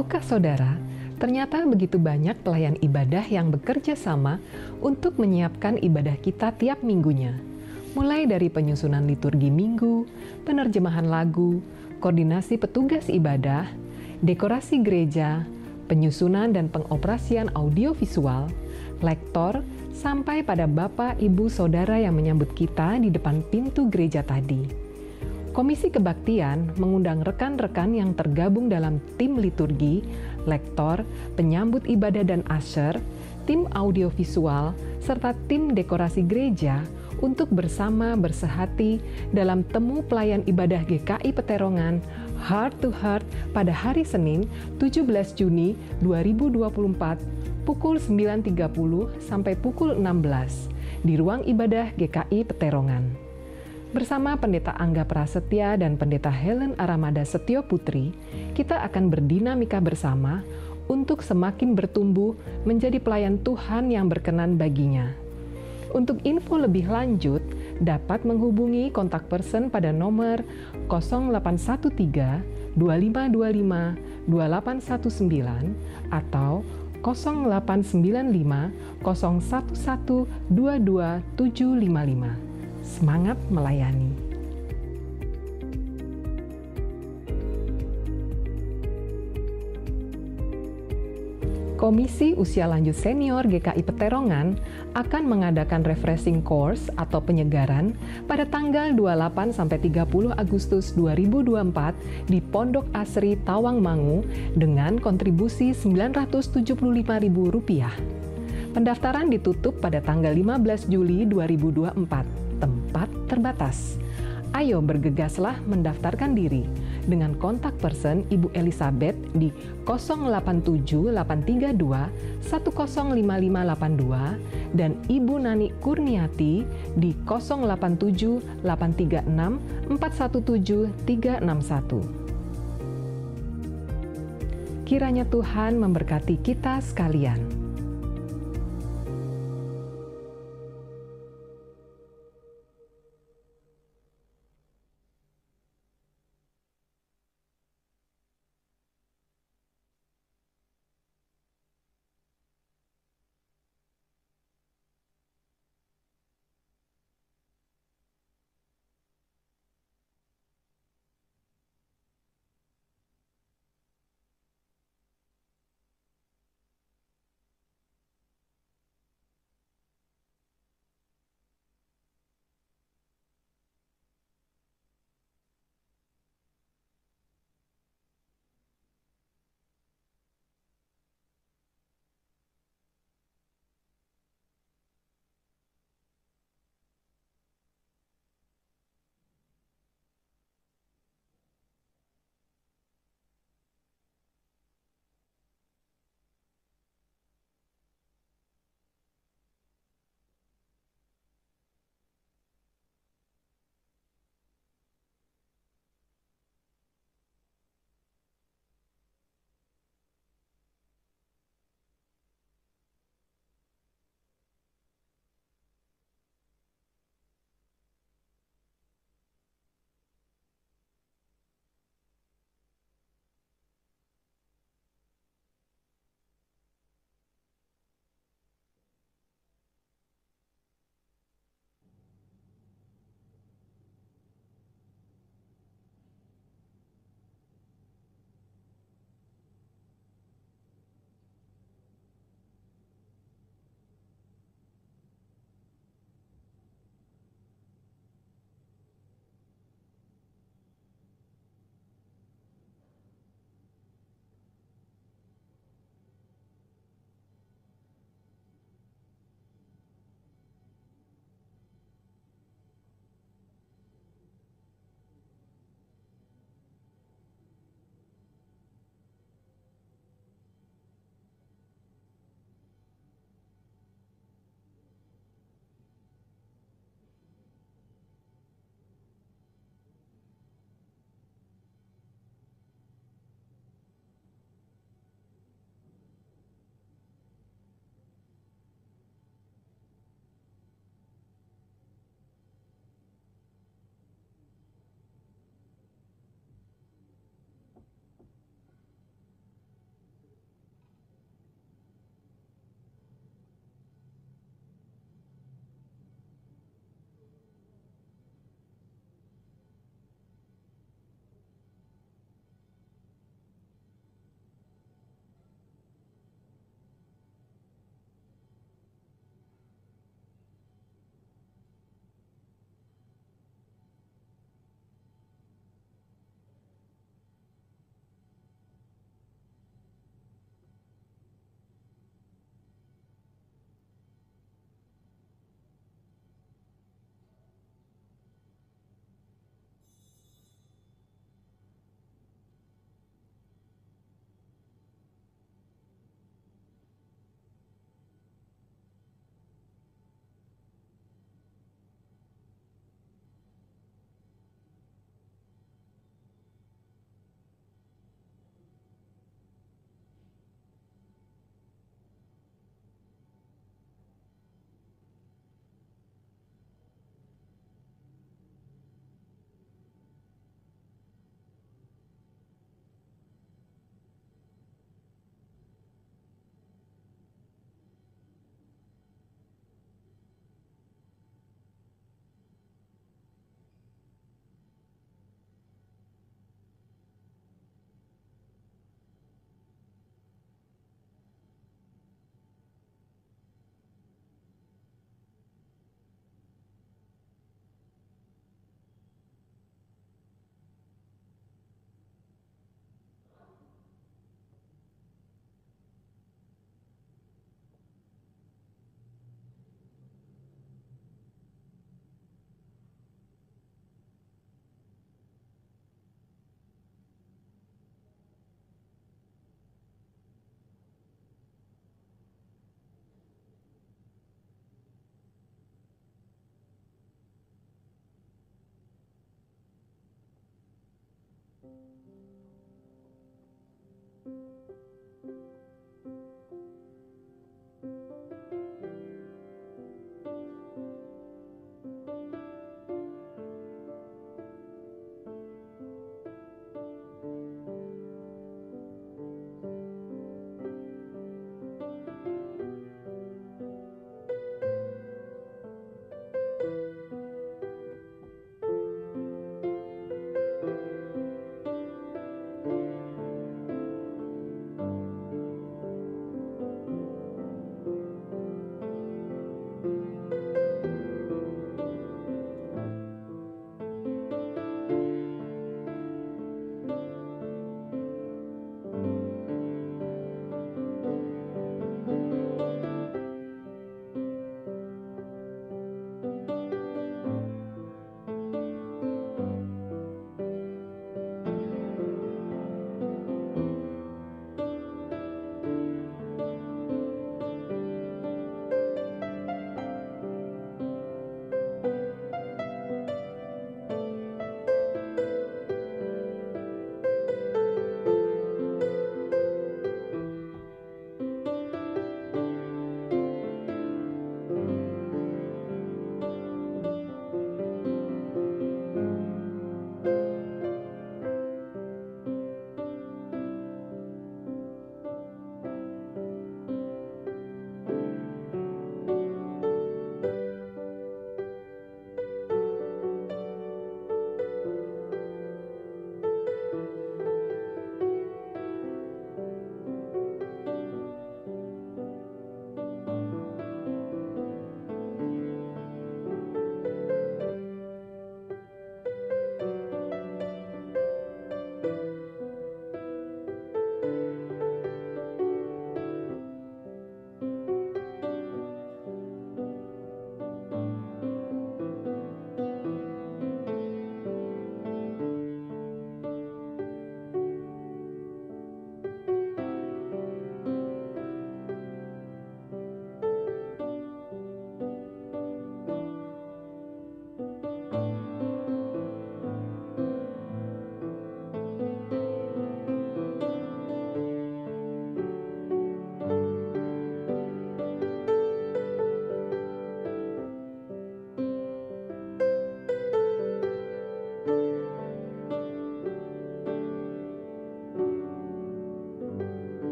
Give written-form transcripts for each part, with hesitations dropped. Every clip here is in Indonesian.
Tahukah saudara, ternyata begitu banyak pelayan ibadah yang bekerja sama untuk menyiapkan ibadah kita tiap minggunya. Mulai dari penyusunan liturgi minggu, penerjemahan lagu, koordinasi petugas ibadah, dekorasi gereja, penyusunan dan pengoperasian audiovisual, lektor, sampai pada Bapak, Ibu, Saudara yang menyambut kita di depan pintu gereja tadi. Komisi Kebaktian mengundang rekan-rekan yang tergabung dalam tim liturgi, lektor, penyambut ibadah dan usher, tim audiovisual, serta tim dekorasi gereja untuk bersama bersehati dalam temu pelayan ibadah GKI Peterongan Heart to Heart pada hari Senin 17 Juni 2024 pukul 9.30 sampai pukul 16 di ruang ibadah GKI Peterongan. Bersama Pendeta Angga Prasetya dan Pendeta Helen Aramada Setio Putri, kita akan berdinamika bersama untuk semakin bertumbuh menjadi pelayan Tuhan yang berkenan baginya. Untuk info lebih lanjut, dapat menghubungi kontak person pada nomor 0813 2525 2819 atau 0895 011 22755. Semangat melayani. Komisi Usia Lanjut Senior GKI Peterongan akan mengadakan refreshing course atau penyegaran pada tanggal 28-30 Agustus 2024 di Pondok Asri Tawangmangu dengan kontribusi Rp975.000. Pendaftaran ditutup pada tanggal 15 Juli 2024. Tempat terbatas. Ayo bergegaslah mendaftarkan diri dengan kontak person Ibu Elizabeth di 087832 105582 dan Ibu Nani Kurniati di 087836 417361. Kiranya Tuhan memberkati kita sekalian.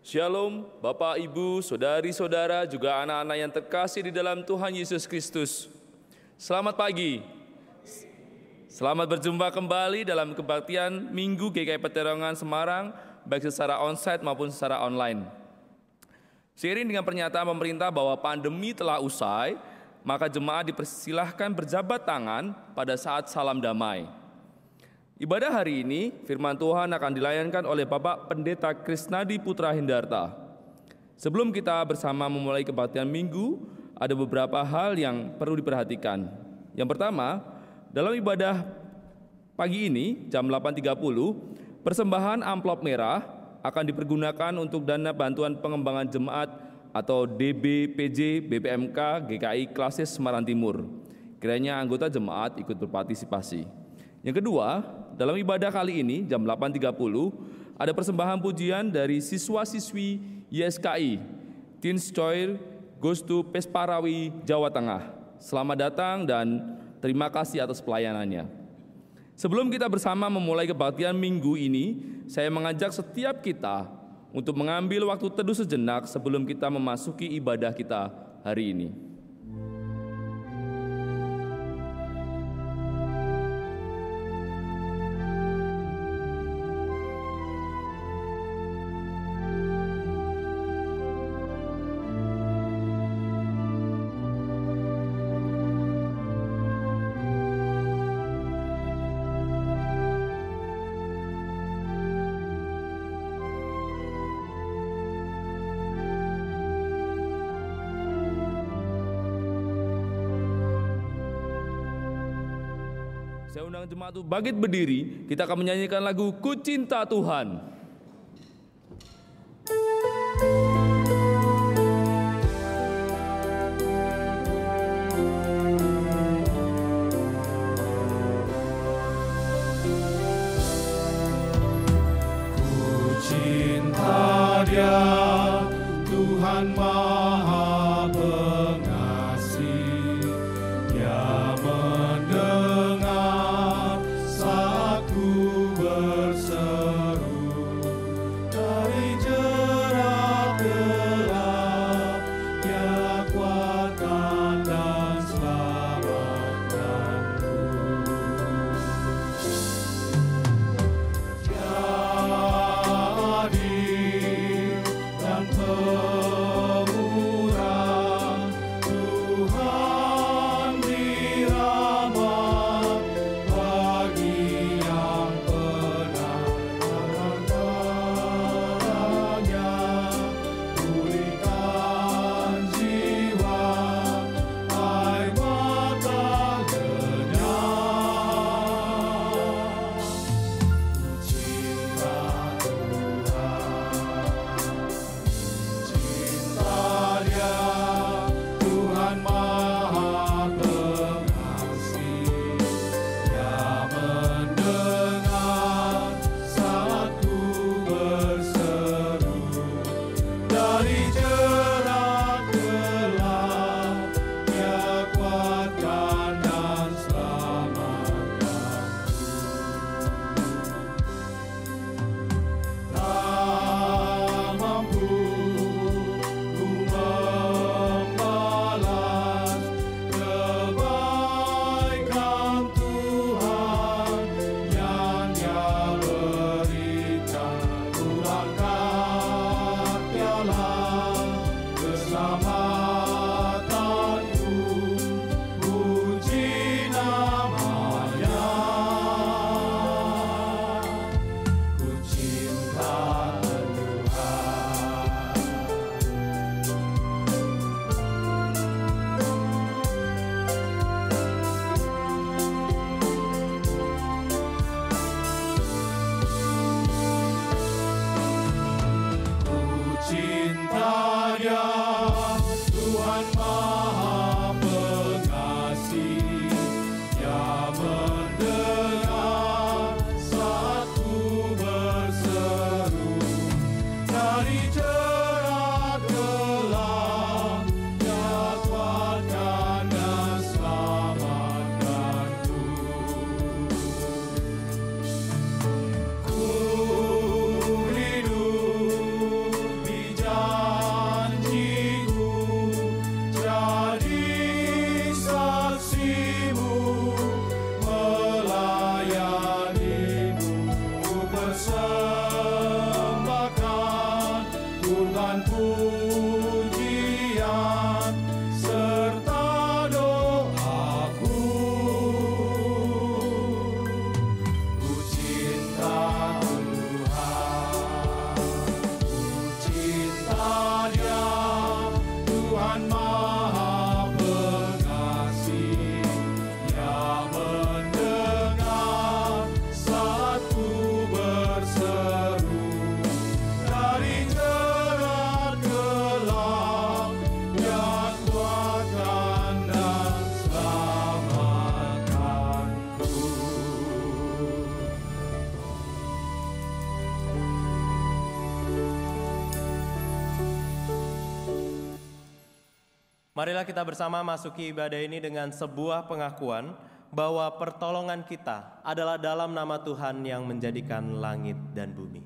Shalom, Bapak, Ibu, saudari-saudara, juga anak-anak yang terkasih di dalam Tuhan Yesus Kristus. Selamat pagi. Selamat berjumpa kembali dalam kebaktian Minggu GKI Peterongan Semarang, baik secara onsite maupun secara online. Seiring dengan pernyataan pemerintah bahwa pandemi telah usai, maka jemaat dipersilahkan berjabat tangan pada saat salam damai. Ibadah hari ini, firman Tuhan akan dilayankan oleh Bapak Pendeta Krisnadi Putra Hindarta. Sebelum kita bersama memulai kebaktian Minggu, ada beberapa hal yang perlu diperhatikan. Yang pertama, dalam ibadah pagi ini, jam 8.30, persembahan amplop merah akan dipergunakan untuk dana bantuan pengembangan jemaat atau DBPJ BPMK GKI Klasis Semarang Timur. Kiranya anggota jemaat ikut berpartisipasi. Yang kedua, dalam ibadah kali ini jam 8.30 ada persembahan pujian dari siswa-siswi YSKI Teens Choir Goes to Pesparawi, Jawa Tengah. Selamat datang dan terima kasih atas pelayanannya. Sebelum kita bersama memulai kebaktian Minggu ini, saya mengajak setiap kita untuk mengambil waktu teduh sejenak sebelum kita memasuki ibadah kita hari ini. Saya undang jemaat untuk bangkit berdiri, kita akan menyanyikan lagu Ku Cinta Tuhan. Ku cinta Dia, Tuhan Maha Pengasih, Dia mendengar saat ku berseru. Marilah kita bersama masuki ibadah ini dengan sebuah pengakuan bahwa pertolongan kita adalah dalam nama Tuhan yang menjadikan langit dan bumi.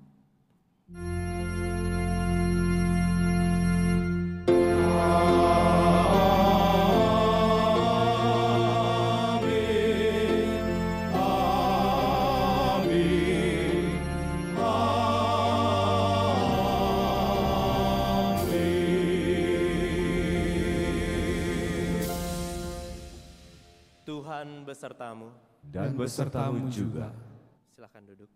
Tuhan besertamu dan besertamu juga. Silakan duduk.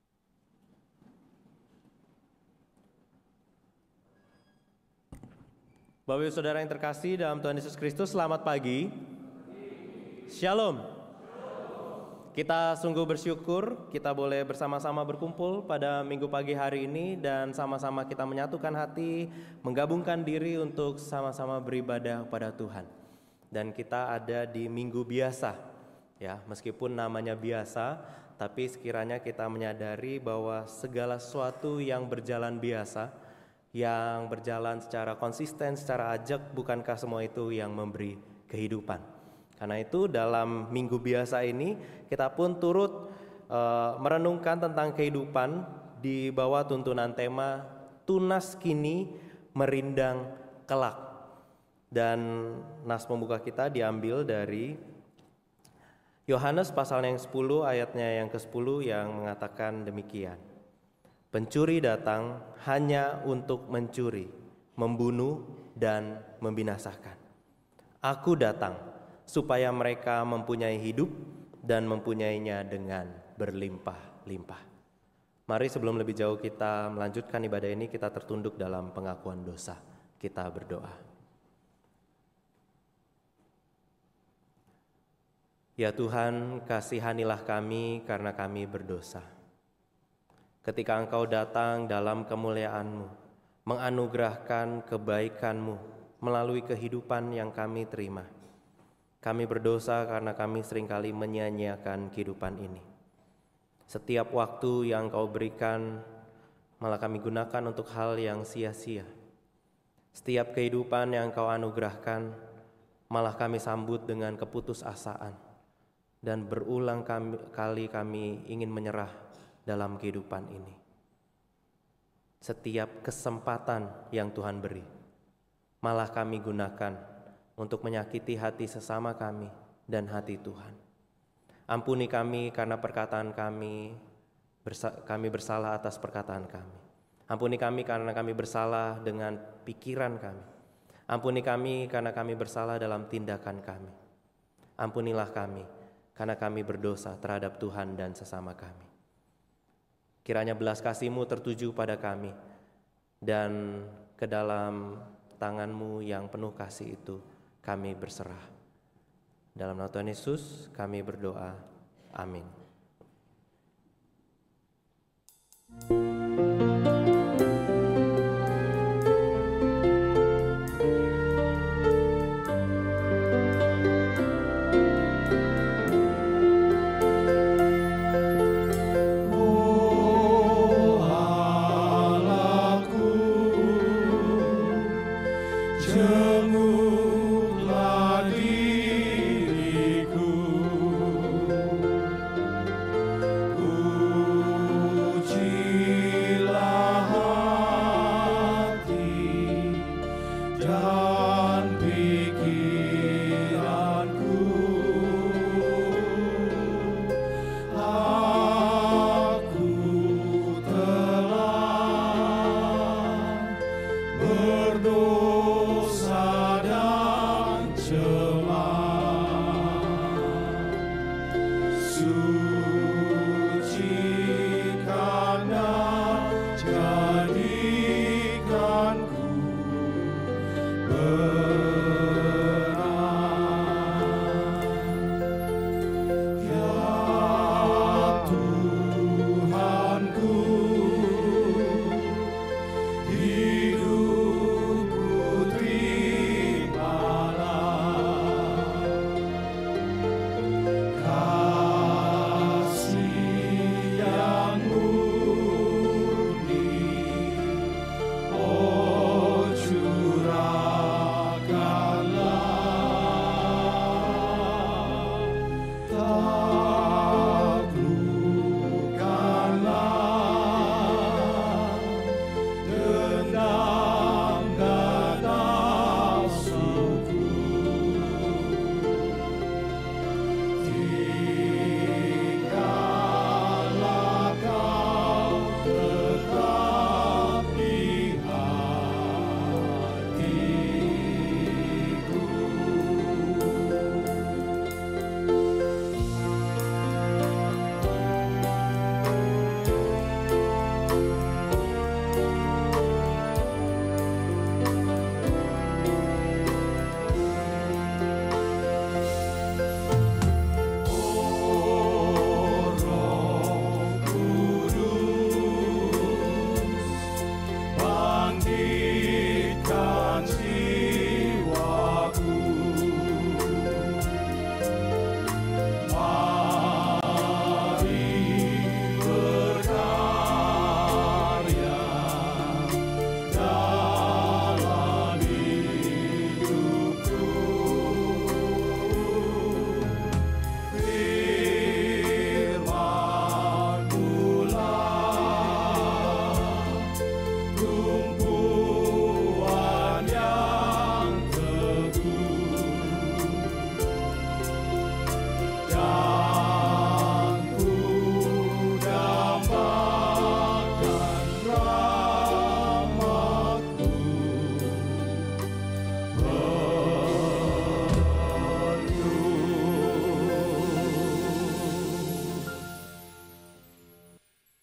Bapak Ibu Saudara yang terkasih dalam Tuhan Yesus Kristus, selamat pagi. Shalom. Kita sungguh bersyukur kita boleh bersama-sama berkumpul pada minggu pagi hari ini dan sama-sama kita menyatukan hati, menggabungkan diri untuk sama-sama beribadah kepada Tuhan. Dan kita ada di minggu biasa, ya, meskipun namanya biasa, tapi sekiranya kita menyadari bahwa segala sesuatu yang berjalan biasa, yang berjalan secara konsisten, secara ajak, bukankah semua itu yang memberi kehidupan? Karena itu dalam minggu biasa ini kita pun turut merenungkan tentang kehidupan di bawah tuntunan tema Tunas Kini Merindang Kelak. Dan nas pembuka kita diambil dari Yohanes pasal yang 10 ayatnya yang ke-10 yang mengatakan demikian. Pencuri datang hanya untuk mencuri, membunuh dan membinasakan. Aku datang supaya mereka mempunyai hidup dan mempunyainya dengan berlimpah-limpah. Mari sebelum lebih jauh kita melanjutkan ibadah ini, kita tertunduk dalam pengakuan dosa. Kita berdoa. Ya Tuhan, kasihanilah kami karena kami berdosa. Ketika Engkau datang dalam kemuliaan-Mu, menganugerahkan kebaikan-Mu melalui kehidupan yang kami terima. Kami berdosa karena kami seringkali menyia-nyiakan kehidupan ini. Setiap waktu yang Engkau berikan, malah kami gunakan untuk hal yang sia-sia. Setiap kehidupan yang Engkau anugerahkan, malah kami sambut dengan keputusasaan. Dan berulang kali kami ingin menyerah dalam kehidupan ini. Setiap kesempatan yang Tuhan beri, malah kami gunakan untuk menyakiti hati sesama kami dan hati Tuhan. Ampuni kami karena perkataan kami bersalah atas perkataan kami. Ampuni kami karena kami bersalah dengan pikiran kami. Ampuni kami karena kami bersalah dalam tindakan kami. Ampunilah kami karena kami berdosa terhadap Tuhan dan sesama kami. Kiranya belas kasih-Mu tertuju pada kami, dan ke dalam tangan-Mu yang penuh kasih itu kami berserah. Dalam nama Tuhan Yesus kami berdoa. Amin. Puji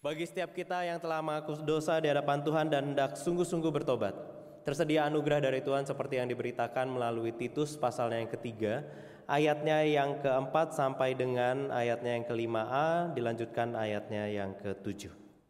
Bagi setiap kita yang telah mengaku dosa di hadapan Tuhan dan hendak sungguh-sungguh bertobat, tersedia anugerah dari Tuhan seperti yang diberitakan melalui Titus pasalnya yang ketiga, ayatnya yang keempat sampai dengan ayatnya yang ke-5a, dilanjutkan ayatnya yang ke-7.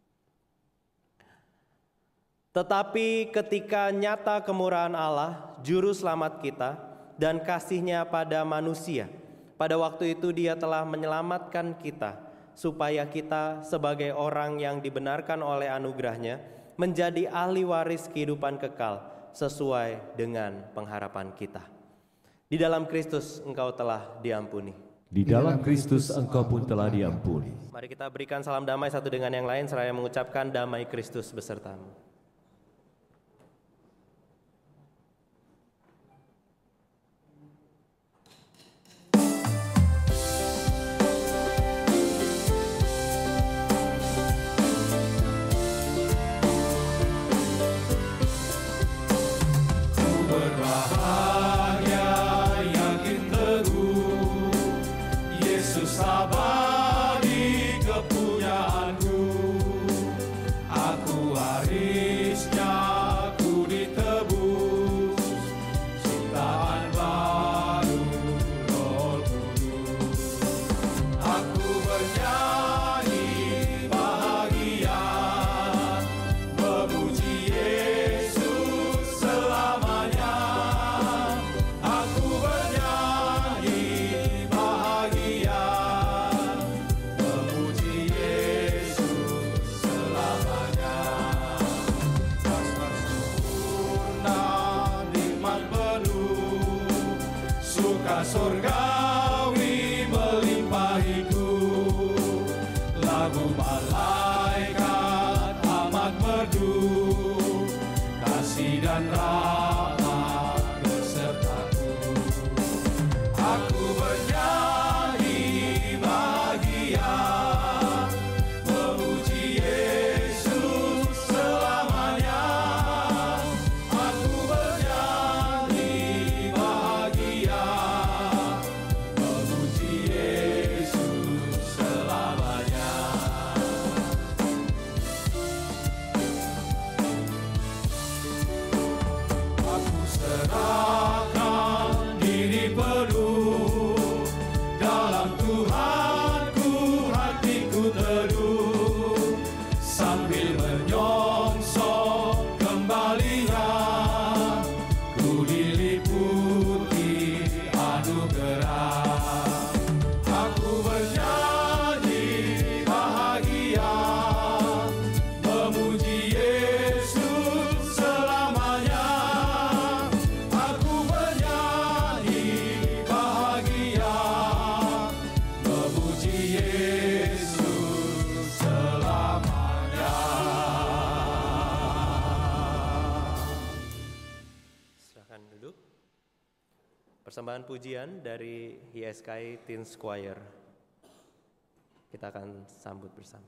Tetapi ketika nyata kemurahan Allah, juru selamat kita, dan kasih-Nya pada manusia, pada waktu itu Dia telah menyelamatkan kita, supaya kita sebagai orang yang dibenarkan oleh anugerah-Nya menjadi ahli waris kehidupan kekal sesuai dengan pengharapan kita. Di dalam Kristus engkau telah diampuni. Di dalam Kristus engkau pun telah diampuni. Mari kita berikan salam damai satu dengan yang lain seraya mengucapkan damai Kristus besertamu. Surgawi melimpahiku, lagu malaikat amat merdu, kasih dan rahmat besertaku. Aku bernyanyi bahagia, memuji Yesus selamanya. Aku bernyanyi bahagia, persembahan pujian dari YSKI Teens Choir. Kita akan sambut bersama.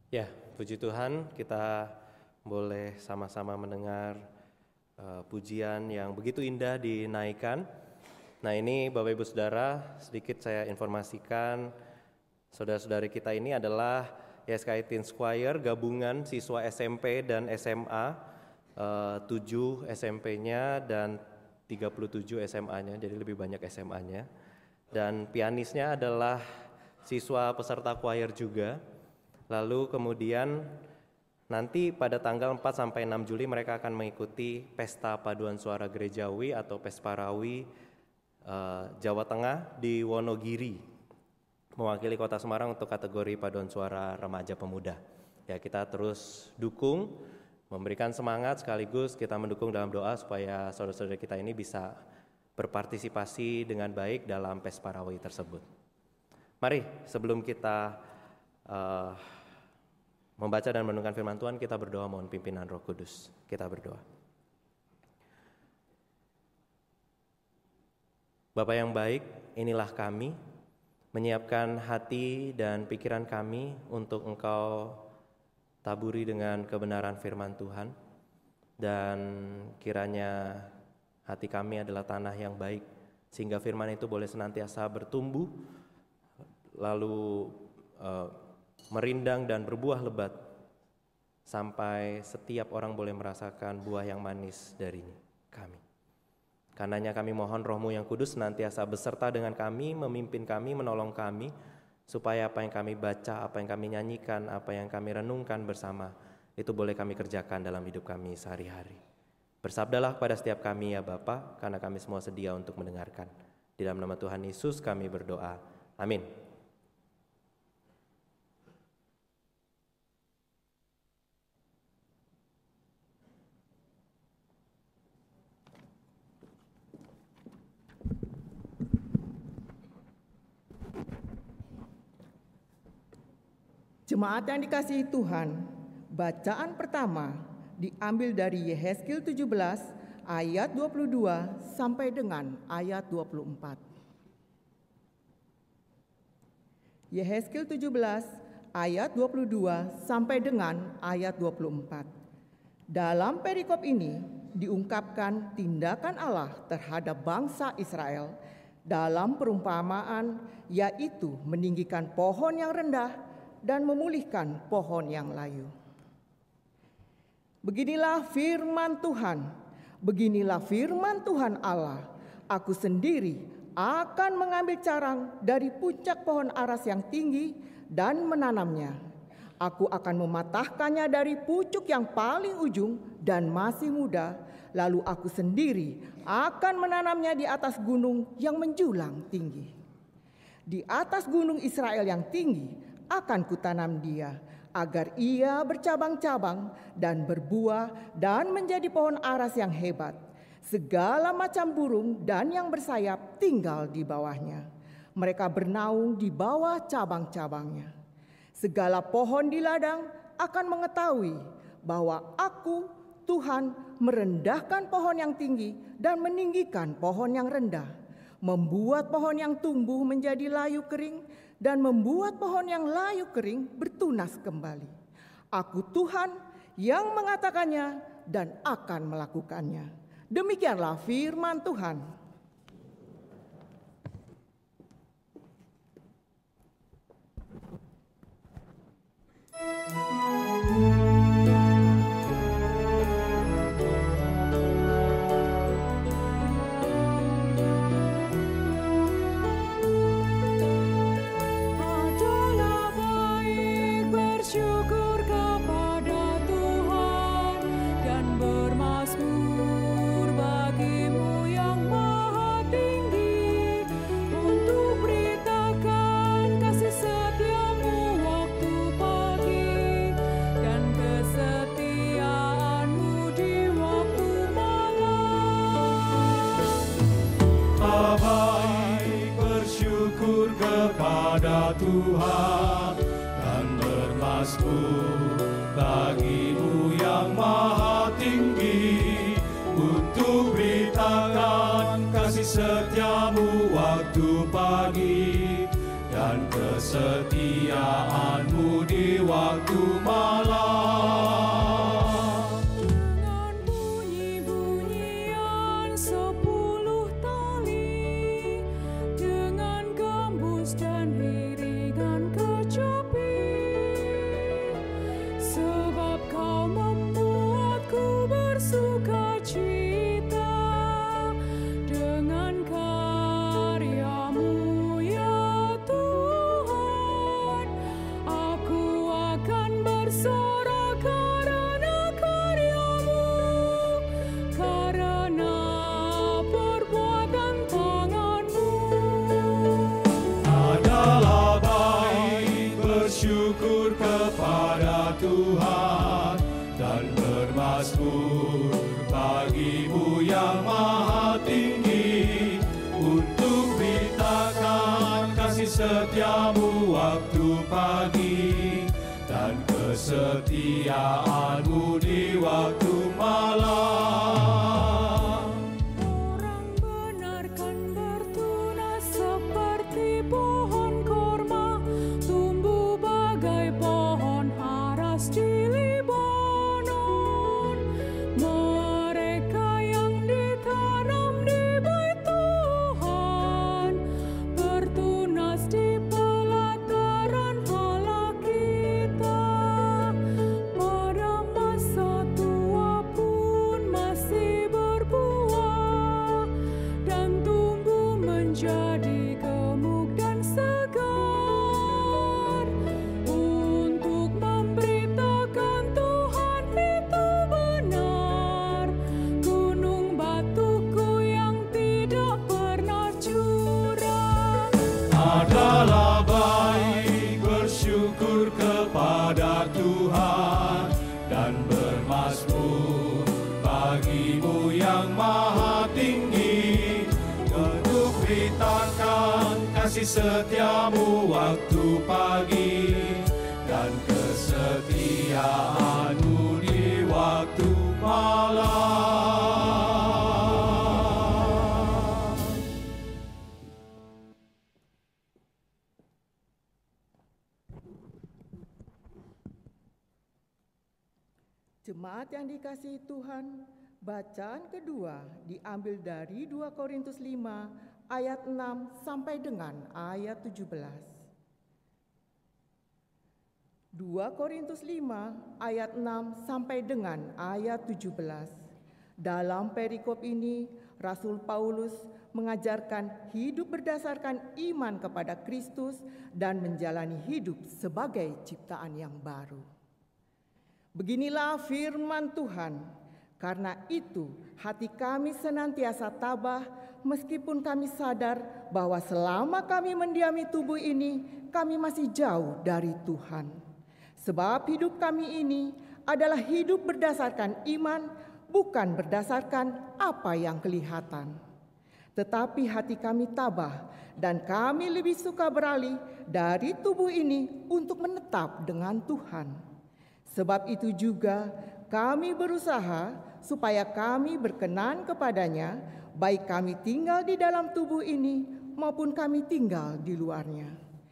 Ya, puji Tuhan, kita boleh sama-sama mendengar pujian yang begitu indah dinaikkan. Nah, ini Bapak Ibu Saudara, sedikit saya informasikan, saudara-saudari kita ini adalah YSKI Teen Choir, gabungan siswa SMP dan SMA, 7 SMP-nya dan 37 SMA-nya, jadi lebih banyak SMA-nya. Dan pianisnya adalah siswa peserta choir juga. Lalu kemudian nanti pada tanggal 4 sampai 6 Juli mereka akan mengikuti Pesta Paduan Suara Gerejawi atau Pesparawi Jawa Tengah di Wonogiri, mewakili Kota Semarang untuk kategori Paduan Suara Remaja Pemuda. Ya, kita terus dukung, memberikan semangat, sekaligus kita mendukung dalam doa supaya saudara-saudara kita ini bisa berpartisipasi dengan baik dalam Pesparawi tersebut. Mari sebelum kita membaca dan merenungkan firman Tuhan, kita berdoa mohon pimpinan Roh Kudus. Kita berdoa. Bapa yang baik, inilah kami, menyiapkan hati dan pikiran kami untuk Engkau taburi dengan kebenaran firman Tuhan. Dan kiranya hati kami adalah tanah yang baik, sehingga firman itu boleh senantiasa bertumbuh, lalu merindang dan berbuah lebat sampai setiap orang boleh merasakan buah yang manis dari kami. Karenanya kami mohon Roh-Mu yang kudus senantiasa beserta dengan kami, memimpin kami, menolong kami, supaya apa yang kami baca, apa yang kami nyanyikan, apa yang kami renungkan bersama, itu boleh kami kerjakan dalam hidup kami sehari-hari. Bersabdalah pada setiap kami ya Bapa, karena kami semua sedia untuk mendengarkan. Di dalam nama Tuhan Yesus kami berdoa. Amin. Jemaat yang dikasihi Tuhan, bacaan pertama diambil dari Yehezkiel 17 ayat 22 sampai dengan ayat 24. Yehezkiel 17 ayat 22 sampai dengan ayat 24. Dalam perikop ini diungkapkan tindakan Allah terhadap bangsa Israel dalam perumpamaan, yaitu meninggikan pohon yang rendah dan memulihkan pohon yang layu. Beginilah firman Tuhan Allah, aku sendiri akan mengambil carang dari puncak pohon aras yang tinggi dan menanamnya. Aku akan mematahkannya dari pucuk yang paling ujung dan masih muda, lalu aku sendiri akan menanamnya di atas gunung yang menjulang tinggi. Di atas gunung Israel yang tinggi akan kutanam dia, agar ia bercabang-cabang dan berbuah dan menjadi pohon aras yang hebat. Segala macam burung dan yang bersayap tinggal di bawahnya. Mereka bernaung di bawah cabang-cabangnya. Segala pohon di ladang akan mengetahui bahwa aku, Tuhan, merendahkan pohon yang tinggi dan meninggikan pohon yang rendah, membuat pohon yang tumbuh menjadi layu kering, dan membuat pohon yang layu kering bertunas kembali. Aku Tuhan yang mengatakannya dan akan melakukannya. Demikianlah firman Tuhan. Tuhan dan bermasmur bagi-Mu yang maha tinggi, untuk beritakan kasih setia-Mu waktu pagi dan kesetiaan-Mu di waktu yang maha tinggi, untuk beritakan kasih setiamu waktu pagi, dan kesetiaanmu di waktu malam. Orang benar kan bertunas seperti pohon korma, tumbuh bagai pohon aras di Libanon. Mereka yang ditanam di bait Tuhan, bertunas di pelataran Allah kita. Pada masa tua pun masih berbuah dan tumbuh menjadi gemuk dan segar, untuk memberitakan Tuhan itu benar, gunung batuku yang tidak pernah curang. Adalah baik bersyukur kepada Tuhan dan bermazmur bagimu yang maha tinggi, untuk beritakan kasih setiamu waktu pagi, dan kesetiaanmu di waktu malam. Jemaat yang dikasihi Tuhan, bacaan kedua diambil dari 2 Korintus 5 ayat 6 sampai dengan ayat 17. 2 Korintus 5 ayat 6 sampai dengan ayat 17. Dalam perikop ini, Rasul Paulus mengajarkan hidup berdasarkan iman kepada Kristus dan menjalani hidup sebagai ciptaan yang baru. Beginilah firman Tuhan, karena itu hati kami senantiasa tabah meskipun kami sadar bahwa selama kami mendiami tubuh ini, kami masih jauh dari Tuhan. Sebab hidup kami ini adalah hidup berdasarkan iman, bukan berdasarkan apa yang kelihatan. Tetapi hati kami tabah dan kami lebih suka beralih dari tubuh ini untuk menetap dengan Tuhan. Sebab itu juga kami berusaha supaya kami berkenan kepadanya, baik kami tinggal di dalam tubuh ini maupun kami tinggal di luarnya.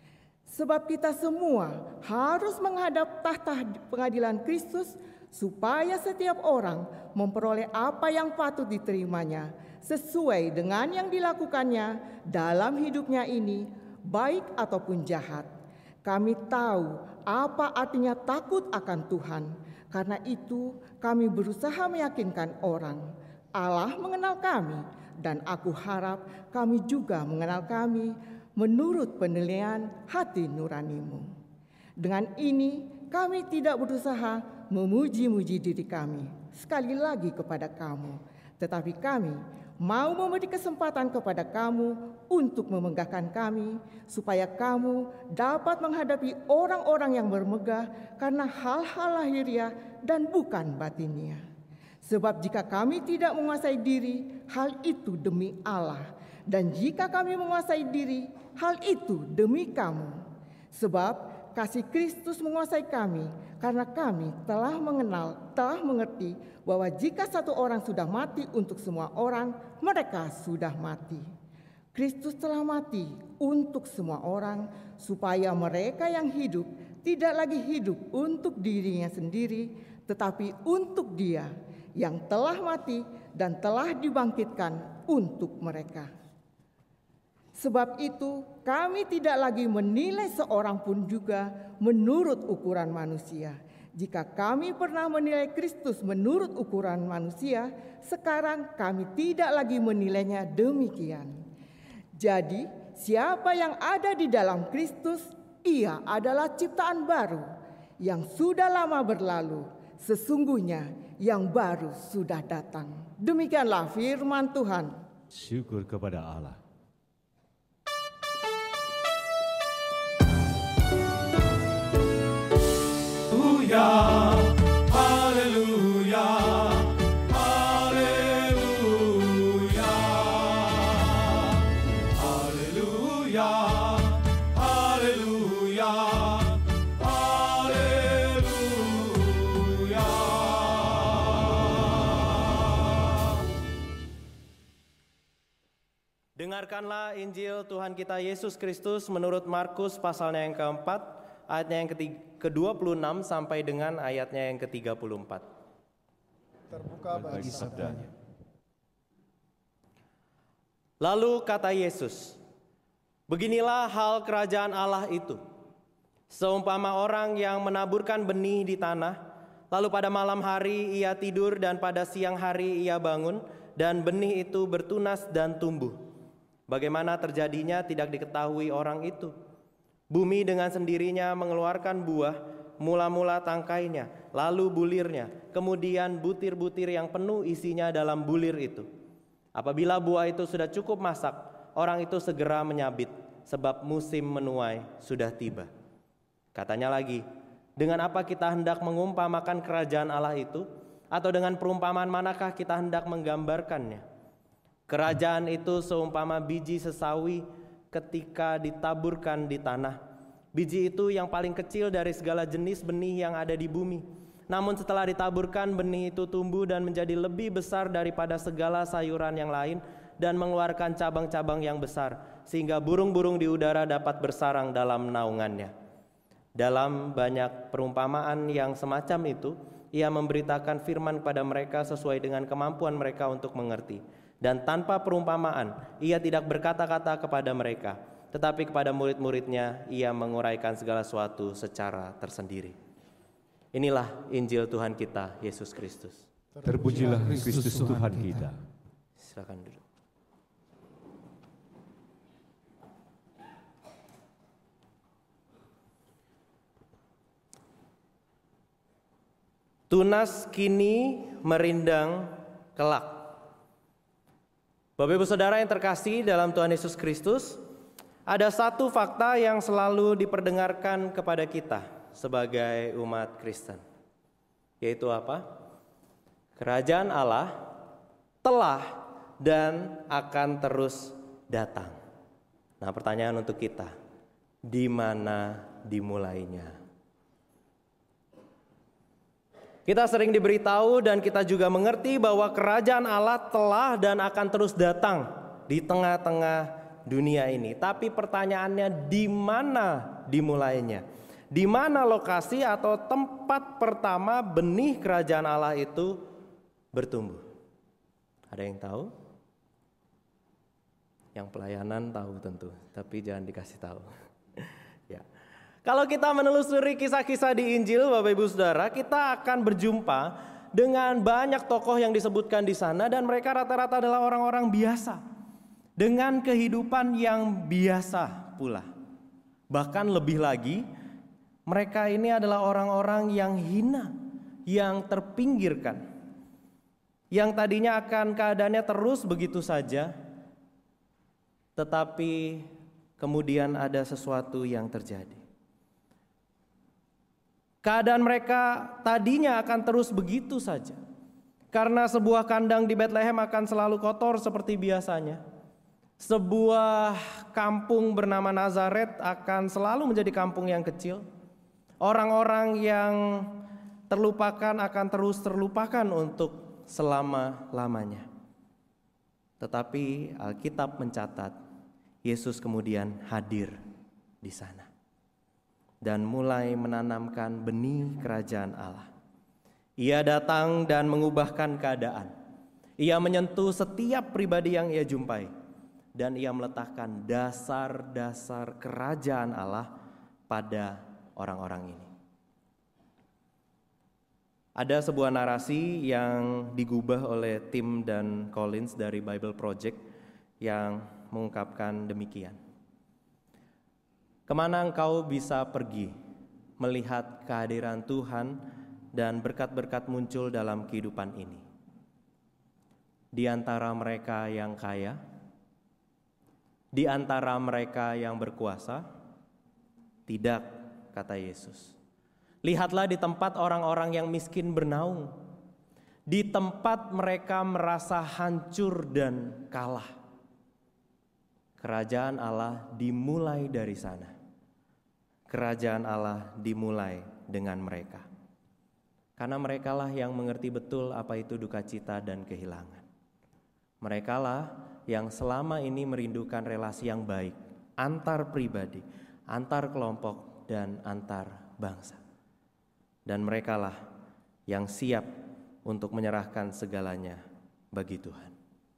Sebab kita semua harus menghadap tahta pengadilan Kristus, supaya setiap orang memperoleh apa yang patut diterimanya, sesuai dengan yang dilakukannya dalam hidupnya ini, baik ataupun jahat. Kami tahu apa artinya takut akan Tuhan. Karena itu kami berusaha meyakinkan orang. Allah mengenal kami, dan aku harap kami juga mengenal kami menurut penilaian hati nuranimu. Dengan ini kami tidak berusaha memuji-muji diri kami sekali lagi kepada kamu, tetapi kami mau memberi kesempatan kepada kamu untuk memegahkan kami, supaya kamu dapat menghadapi orang-orang yang bermegah karena hal-hal lahiriah dan bukan batinia. Sebab jika kami tidak menguasai diri, hal itu demi Allah. Dan jika kami menguasai diri, hal itu demi kamu. Sebab kasih Kristus menguasai kami, karena kami telah mengerti bahwa jika satu orang sudah mati untuk semua orang, mereka sudah mati. Kristus telah mati untuk semua orang, supaya mereka yang hidup tidak lagi hidup untuk dirinya sendiri, tetapi untuk Dia yang telah mati dan telah dibangkitkan untuk mereka. Sebab itu, kami tidak lagi menilai seorang pun juga menurut ukuran manusia. Jika kami pernah menilai Kristus menurut ukuran manusia, sekarang kami tidak lagi menilainya demikian. Jadi, siapa yang ada di dalam Kristus, ia adalah ciptaan baru, yang sudah lama berlalu, sesungguhnya yang baru sudah datang. Demikianlah firman Tuhan. Syukur kepada Allah. Haleluya, haleluya, Dengarkanlah Injil Tuhan kita Yesus Kristus menurut Markus pasalnya yang keempat, ayatnya yang ke-26 sampai dengan ayatnya yang ke-34. Terbuka bagi sabdanya. Lalu kata Yesus, beginilah hal kerajaan Allah itu. Seumpama orang yang menaburkan benih di tanah, lalu pada malam hari ia tidur dan pada siang hari ia bangun, dan benih itu bertunas dan tumbuh. Bagaimana terjadinya tidak diketahui orang itu. Bumi dengan sendirinya mengeluarkan buah, mula-mula tangkainya, lalu bulirnya, kemudian butir-butir yang penuh isinya dalam bulir itu. Apabila buah itu sudah cukup masak, orang itu segera menyabit, sebab musim menuai sudah tiba. Katanya lagi, dengan apa kita hendak mengumpamakan kerajaan Allah itu? Atau dengan perumpamaan manakah kita hendak menggambarkannya? Kerajaan itu seumpama biji sesawi ketika ditaburkan di tanah. Biji itu yang paling kecil dari segala jenis benih yang ada di bumi. Namun setelah ditaburkan, benih itu tumbuh dan menjadi lebih besar daripada segala sayuran yang lain dan mengeluarkan cabang-cabang yang besar, sehingga burung-burung di udara dapat bersarang dalam naungannya. Dalam banyak perumpamaan yang semacam itu, ia memberitakan firman kepada mereka sesuai dengan kemampuan mereka untuk mengerti. Dan tanpa perumpamaan, ia tidak berkata-kata kepada mereka, tetapi kepada murid-muridnya ia menguraikan segala sesuatu secara tersendiri. Inilah Injil Tuhan kita, Yesus Kristus. Terpujilah Kristus Tuhan kita. Silakan duduk. Tunas kini merindang kelak. Bapak Ibu Saudara yang terkasih dalam Tuhan Yesus Kristus, ada satu fakta yang selalu diperdengarkan kepada kita sebagai umat Kristen, yaitu apa? Kerajaan Allah telah dan akan terus datang. Nah, pertanyaan untuk kita, di mana dimulainya? Kita sering diberitahu dan kita juga mengerti bahwa kerajaan Allah telah dan akan terus datang di tengah-tengah dunia ini. Tapi pertanyaannya, di mana dimulainya? Di mana lokasi atau tempat pertama benih kerajaan Allah itu bertumbuh? Ada yang tahu? Yang pelayanan tahu tentu, tapi jangan dikasih tahu. Ya. Kalau kita menelusuri kisah-kisah di Injil, Bapak Ibu Saudara, kita akan berjumpa dengan banyak tokoh yang disebutkan di sana dan mereka rata-rata adalah orang-orang biasa dengan kehidupan yang biasa pula. Bahkan lebih lagi, mereka ini adalah orang-orang yang hina, yang terpinggirkan, yang tadinya akan keadaannya terus begitu saja, tetapi kemudian ada sesuatu yang terjadi. Keadaan mereka tadinya akan terus begitu saja, karena sebuah kandang di Bethlehem akan selalu kotor seperti biasanya. Sebuah kampung bernama Nazaret akan selalu menjadi kampung yang kecil. Orang-orang yang terlupakan akan terus terlupakan untuk selama-lamanya. Tetapi Alkitab mencatat, Yesus kemudian hadir di sana dan mulai menanamkan benih kerajaan Allah. Ia datang dan mengubahkan keadaan. Ia menyentuh setiap pribadi yang ia jumpai, dan ia meletakkan dasar-dasar kerajaan Allah pada orang-orang ini. Ada sebuah narasi yang digubah oleh Tim dan Collins dari Bible Project yang mengungkapkan demikian. Kemana engkau bisa pergi melihat kehadiran Tuhan dan berkat-berkat muncul dalam kehidupan ini? Di antara mereka yang kaya, di antara mereka yang berkuasa? Tidak, kata Yesus. Lihatlah di tempat orang-orang yang miskin bernaung, di tempat mereka merasa hancur dan kalah. Kerajaan Allah dimulai dari sana. Kerajaan Allah dimulai dengan mereka. Karena merekalah yang mengerti betul apa itu duka cita dan kehilangan. Merekalah yang selama ini merindukan relasi yang baik antar pribadi, antar kelompok, dan antar bangsa. Dan merekalah yang siap untuk menyerahkan segalanya bagi Tuhan.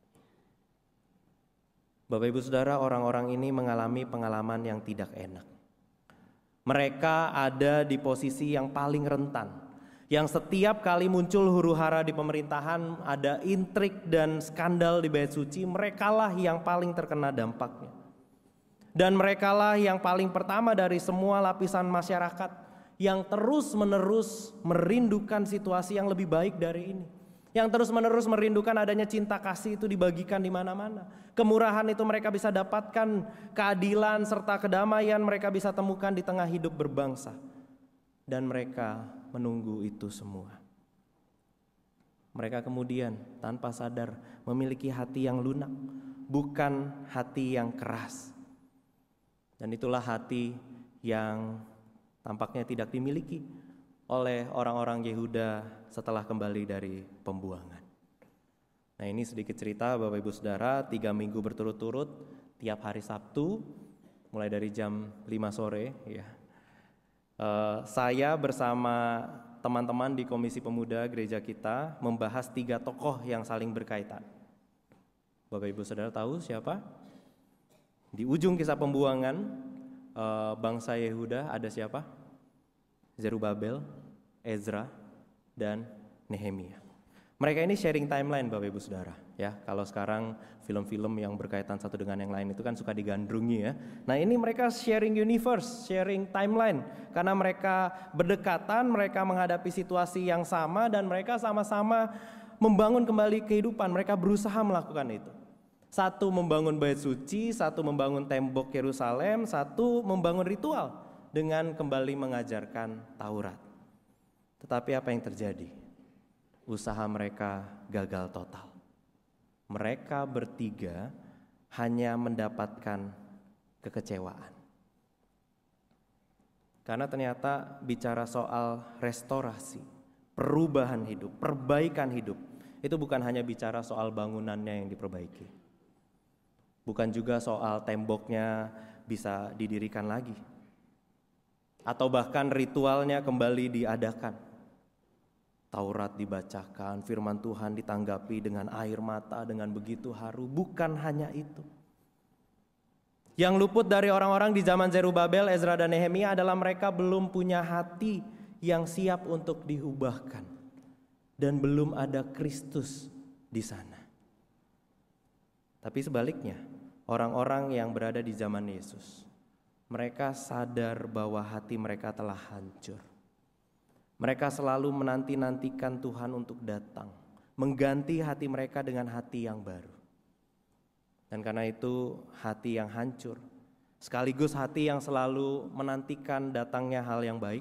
Bapak Ibu Saudara, orang-orang ini mengalami pengalaman yang tidak enak. Mereka ada di posisi yang paling rentan, yang setiap kali muncul huru-hara di pemerintahan, ada intrik dan skandal di Bait Suci, merekalah yang paling terkena dampaknya. Dan merekalah yang paling pertama dari semua lapisan masyarakat yang terus-menerus merindukan situasi yang lebih baik dari ini. Yang terus-menerus merindukan adanya cinta kasih itu dibagikan di mana-mana. Kemurahan itu mereka bisa dapatkan, keadilan serta kedamaian mereka bisa temukan di tengah hidup berbangsa. Dan mereka menunggu itu semua. Mereka kemudian tanpa sadar memiliki hati yang lunak, bukan hati yang keras. Dan itulah hati yang tampaknya tidak dimiliki oleh orang-orang Yehuda setelah kembali dari pembuangan. Nah, ini sedikit cerita Bapak Ibu Saudara, 3 minggu berturut-turut tiap hari Sabtu mulai dari jam 5 sore ya. Saya bersama teman-teman di Komisi Pemuda gereja kita membahas 3 tokoh yang saling berkaitan. Bapak Ibu Saudara tahu siapa? Di ujung kisah pembuangan bangsa Yehuda ada siapa? Zerubabel, Ezra, dan Nehemia. Mereka ini sharing timeline Bapak Ibu Saudara ya. Kalau sekarang film-film yang berkaitan satu dengan yang lain itu kan suka digandrungi ya. Nah, ini mereka sharing universe, sharing timeline. Karena mereka berdekatan, mereka menghadapi situasi yang sama dan mereka sama-sama membangun kembali kehidupan. Mereka berusaha melakukan itu. Satu membangun Bait Suci, satu membangun tembok Yerusalem, satu membangun ritual dengan kembali mengajarkan Taurat. Tetapi apa yang terjadi? Usaha mereka gagal total. Mereka bertiga hanya mendapatkan kekecewaan. Karena ternyata bicara soal restorasi, perubahan hidup, perbaikan hidup, itu bukan hanya bicara soal bangunannya yang diperbaiki. Bukan juga soal temboknya bisa didirikan lagi. Atau bahkan ritualnya kembali diadakan. Taurat dibacakan, firman Tuhan ditanggapi dengan air mata, dengan begitu haru. Bukan hanya itu. Yang luput dari orang-orang di zaman Zerubabel, Ezra, dan Nehemia adalah mereka belum punya hati yang siap untuk diubahkan. Dan belum ada Kristus di sana. Tapi sebaliknya, orang-orang yang berada di zaman Yesus, mereka sadar bahwa hati mereka telah hancur. Mereka selalu menanti-nantikan Tuhan untuk datang, mengganti hati mereka dengan hati yang baru. Dan karena itu hati yang hancur, sekaligus hati yang selalu menantikan datangnya hal yang baik.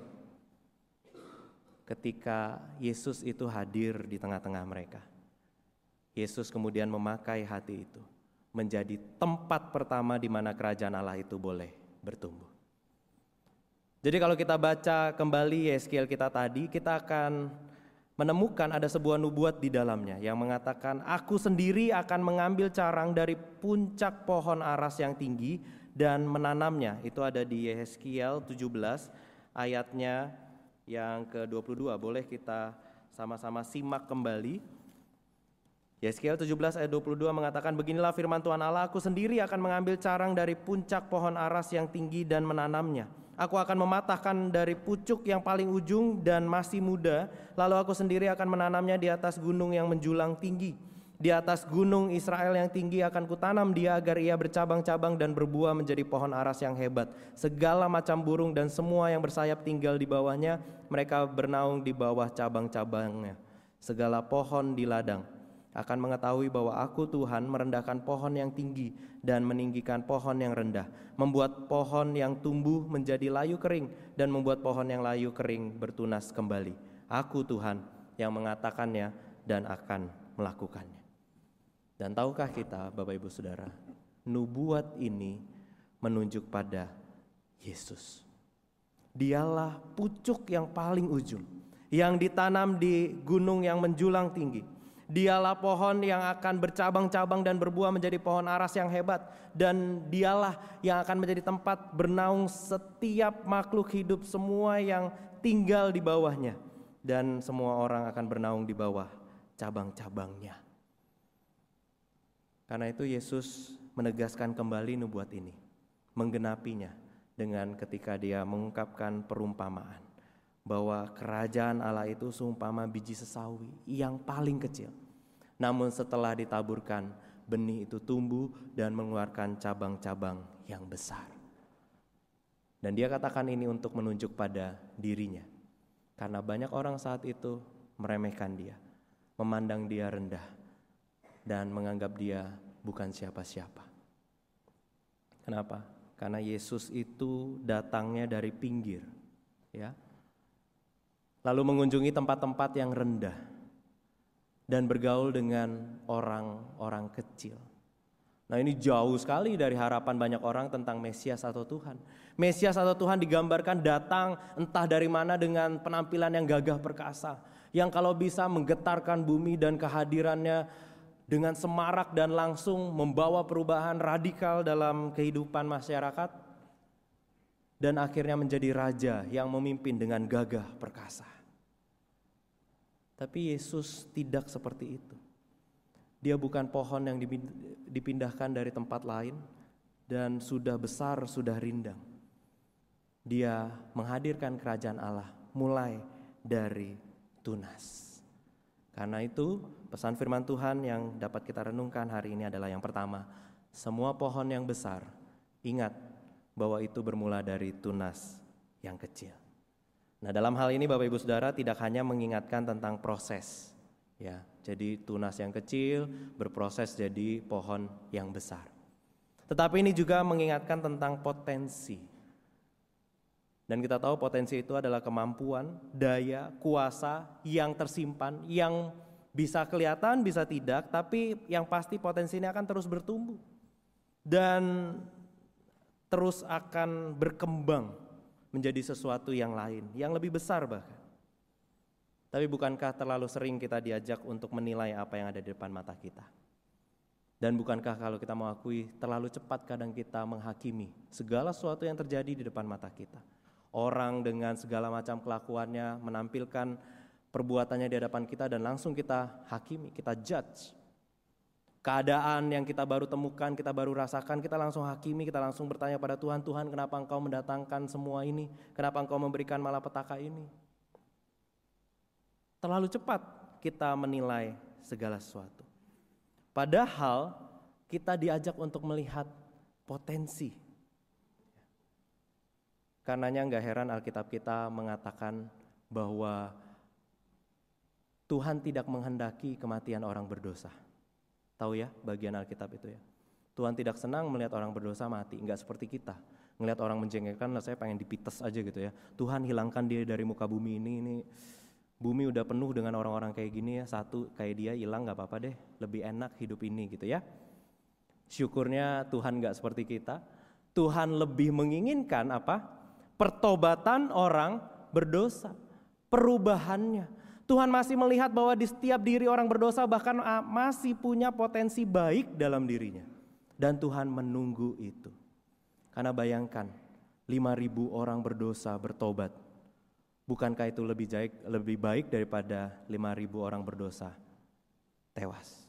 Ketika Yesus itu hadir di tengah-tengah mereka, Yesus kemudian memakai hati itu menjadi tempat pertama di mana kerajaan Allah itu boleh bertumbuh. Jadi kalau kita baca kembali Yeskiel kita tadi, kita akan menemukan ada sebuah nubuat di dalamnya yang mengatakan, aku sendiri akan mengambil carang dari puncak pohon aras yang tinggi dan menanamnya. Itu ada di Yeskiel 17 ayatnya yang ke-22. Boleh kita sama-sama simak kembali. Yeskiel 17 ayat 22 mengatakan, beginilah firman Tuhan Allah, aku sendiri akan mengambil carang dari puncak pohon aras yang tinggi dan menanamnya. Aku akan mematahkan dari pucuk yang paling ujung dan masih muda, lalu aku sendiri akan menanamnya di atas gunung yang menjulang tinggi. Di atas gunung Israel yang tinggi akan kutanam dia agar ia bercabang-cabang dan berbuah menjadi pohon aras yang hebat. Segala macam burung dan semua yang bersayap tinggal di bawahnya, mereka bernaung di bawah cabang-cabangnya. Segala pohon di ladang akan mengetahui bahwa aku Tuhan merendahkan pohon yang tinggi dan meninggikan pohon yang rendah, membuat pohon yang tumbuh menjadi layu kering dan membuat pohon yang layu kering bertunas kembali. Aku Tuhan yang mengatakannya dan akan melakukannya. Dan tahukah kita Bapak Ibu Saudara, nubuat ini menunjuk pada Yesus. Dialah pucuk yang paling ujung, yang ditanam di gunung yang menjulang tinggi. Dialah pohon yang akan bercabang-cabang dan berbuah menjadi pohon aras yang hebat. Dan dialah yang akan menjadi tempat bernaung setiap makhluk hidup, semua yang tinggal di bawahnya. Dan semua orang akan bernaung di bawah cabang-cabangnya. Karena itu Yesus menegaskan kembali nubuat ini, menggenapinya dengan ketika dia mengungkapkan perumpamaan bahwa kerajaan Allah itu seumpama biji sesawi yang paling kecil. Namun setelah ditaburkan, benih itu tumbuh dan mengeluarkan cabang-cabang yang besar. Dan dia katakan ini untuk menunjuk pada dirinya. Karena banyak orang saat itu meremehkan dia, memandang dia rendah, dan menganggap dia bukan siapa-siapa. Kenapa? Karena Yesus itu datangnya dari pinggir, ya. Lalu mengunjungi tempat-tempat yang rendah dan bergaul dengan orang-orang kecil. Nah, ini jauh sekali dari harapan banyak orang tentang Mesias atau Tuhan. Mesias atau Tuhan digambarkan datang entah dari mana dengan penampilan yang gagah perkasa, yang kalau bisa menggetarkan bumi, dan kehadirannya dengan semarak dan langsung membawa perubahan radikal dalam kehidupan masyarakat, dan akhirnya menjadi raja yang memimpin dengan gagah perkasa. Tapi Yesus tidak seperti itu. Dia bukan pohon yang dipindahkan dari tempat lain dan sudah besar, sudah rindang. Dia menghadirkan kerajaan Allah mulai dari tunas. Karena itu pesan firman Tuhan yang dapat kita renungkan hari ini adalah yang pertama, semua pohon yang besar, ingat bahwa itu bermula dari tunas yang kecil. Nah, dalam hal ini Bapak Ibu Saudara tidak hanya mengingatkan tentang proses, ya. Jadi tunas yang kecil berproses jadi pohon yang besar. Tetapi ini juga mengingatkan tentang potensi. Dan kita tahu potensi itu adalah kemampuan, daya, kuasa yang tersimpan, yang bisa kelihatan, bisa tidak, tapi yang pasti potensi ini akan terus bertumbuh dan terus akan berkembang menjadi sesuatu yang lain, yang lebih besar bahkan. Tapi bukankah terlalu sering kita diajak untuk menilai apa yang ada di depan mata kita? Dan bukankah kalau kita mau akui terlalu cepat kadang kita menghakimi segala sesuatu yang terjadi di depan mata kita? Orang dengan segala macam kelakuannya menampilkan perbuatannya di hadapan kita dan langsung kita hakimi, kita judge. Keadaan yang kita baru temukan, kita baru rasakan, kita langsung hakimi, kita langsung bertanya pada Tuhan, Tuhan kenapa Engkau mendatangkan semua ini? Kenapa Engkau memberikan malapetaka ini? Terlalu cepat kita menilai segala sesuatu. Padahal kita diajak untuk melihat potensi. Karenanya gak heran Alkitab kita mengatakan bahwa Tuhan tidak menghendaki kematian orang berdosa. Tahu ya bagian Alkitab itu ya. Tuhan tidak senang melihat orang berdosa mati, enggak seperti kita. Ngelihat orang menjengkelkan, saya pengen dipites aja gitu ya. Tuhan hilangkan dia dari muka bumi ini bumi udah penuh dengan orang-orang kayak gini ya. Satu kayak dia hilang enggak apa-apa deh, lebih enak hidup ini gitu ya. Syukurnya Tuhan enggak seperti kita. Tuhan lebih menginginkan apa? Pertobatan orang berdosa, perubahannya. Tuhan masih melihat bahwa di setiap diri orang berdosa bahkan masih punya potensi baik dalam dirinya. Dan Tuhan menunggu itu. Karena bayangkan 5.000 orang berdosa bertobat. Bukankah itu lebih baik daripada 5.000 orang berdosa tewas?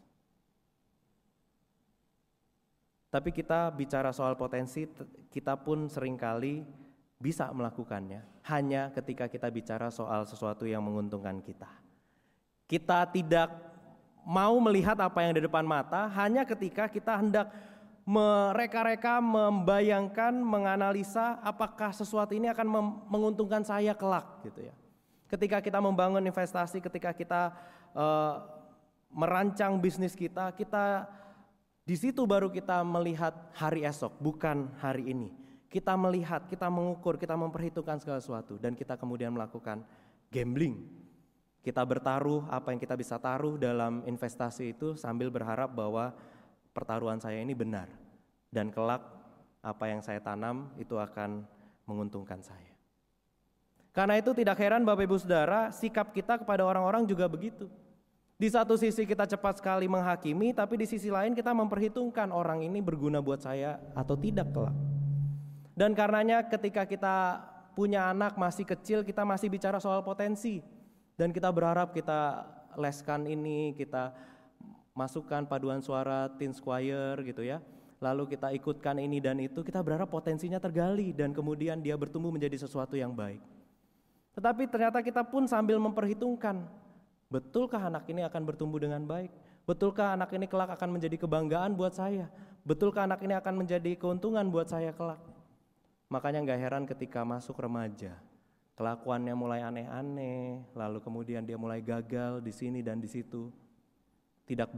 Tapi kita bicara soal potensi, kita pun seringkali bisa melakukannya hanya ketika kita bicara soal sesuatu yang menguntungkan kita. Kita tidak mau melihat apa yang di depan mata hanya ketika kita hendak mereka-reka, membayangkan, menganalisa apakah sesuatu ini akan menguntungkan saya kelak gitu ya. Ketika kita membangun investasi, ketika kita merancang bisnis kita di situ baru kita melihat hari esok, bukan hari ini. Kita melihat, kita mengukur, kita memperhitungkan segala sesuatu dan kita kemudian melakukan gambling. Kita bertaruh apa yang kita bisa taruh dalam investasi itu sambil berharap bahwa pertaruhan saya ini benar dan kelak apa yang saya tanam itu akan menguntungkan saya. Karena itu tidak heran Bapak Ibu Saudara, sikap kita kepada orang-orang juga begitu. Di satu sisi kita cepat sekali menghakimi, tapi di sisi lain kita memperhitungkan orang ini berguna buat saya atau tidak kelak. Dan karenanya ketika kita punya anak masih kecil, kita masih bicara soal potensi. Dan kita berharap kita leskan ini, kita masukkan paduan suara, teen choir gitu ya. Lalu kita ikutkan ini dan itu, kita berharap potensinya tergali dan kemudian dia bertumbuh menjadi sesuatu yang baik. Tetapi ternyata kita pun sambil memperhitungkan, betulkah anak ini akan bertumbuh dengan baik? Betulkah anak ini kelak akan menjadi kebanggaan buat saya? Betulkah anak ini akan menjadi keuntungan buat saya kelak? Makanya gak heran ketika masuk remaja, kelakuannya mulai aneh-aneh, lalu kemudian dia mulai gagal di sini dan di situ. Tidak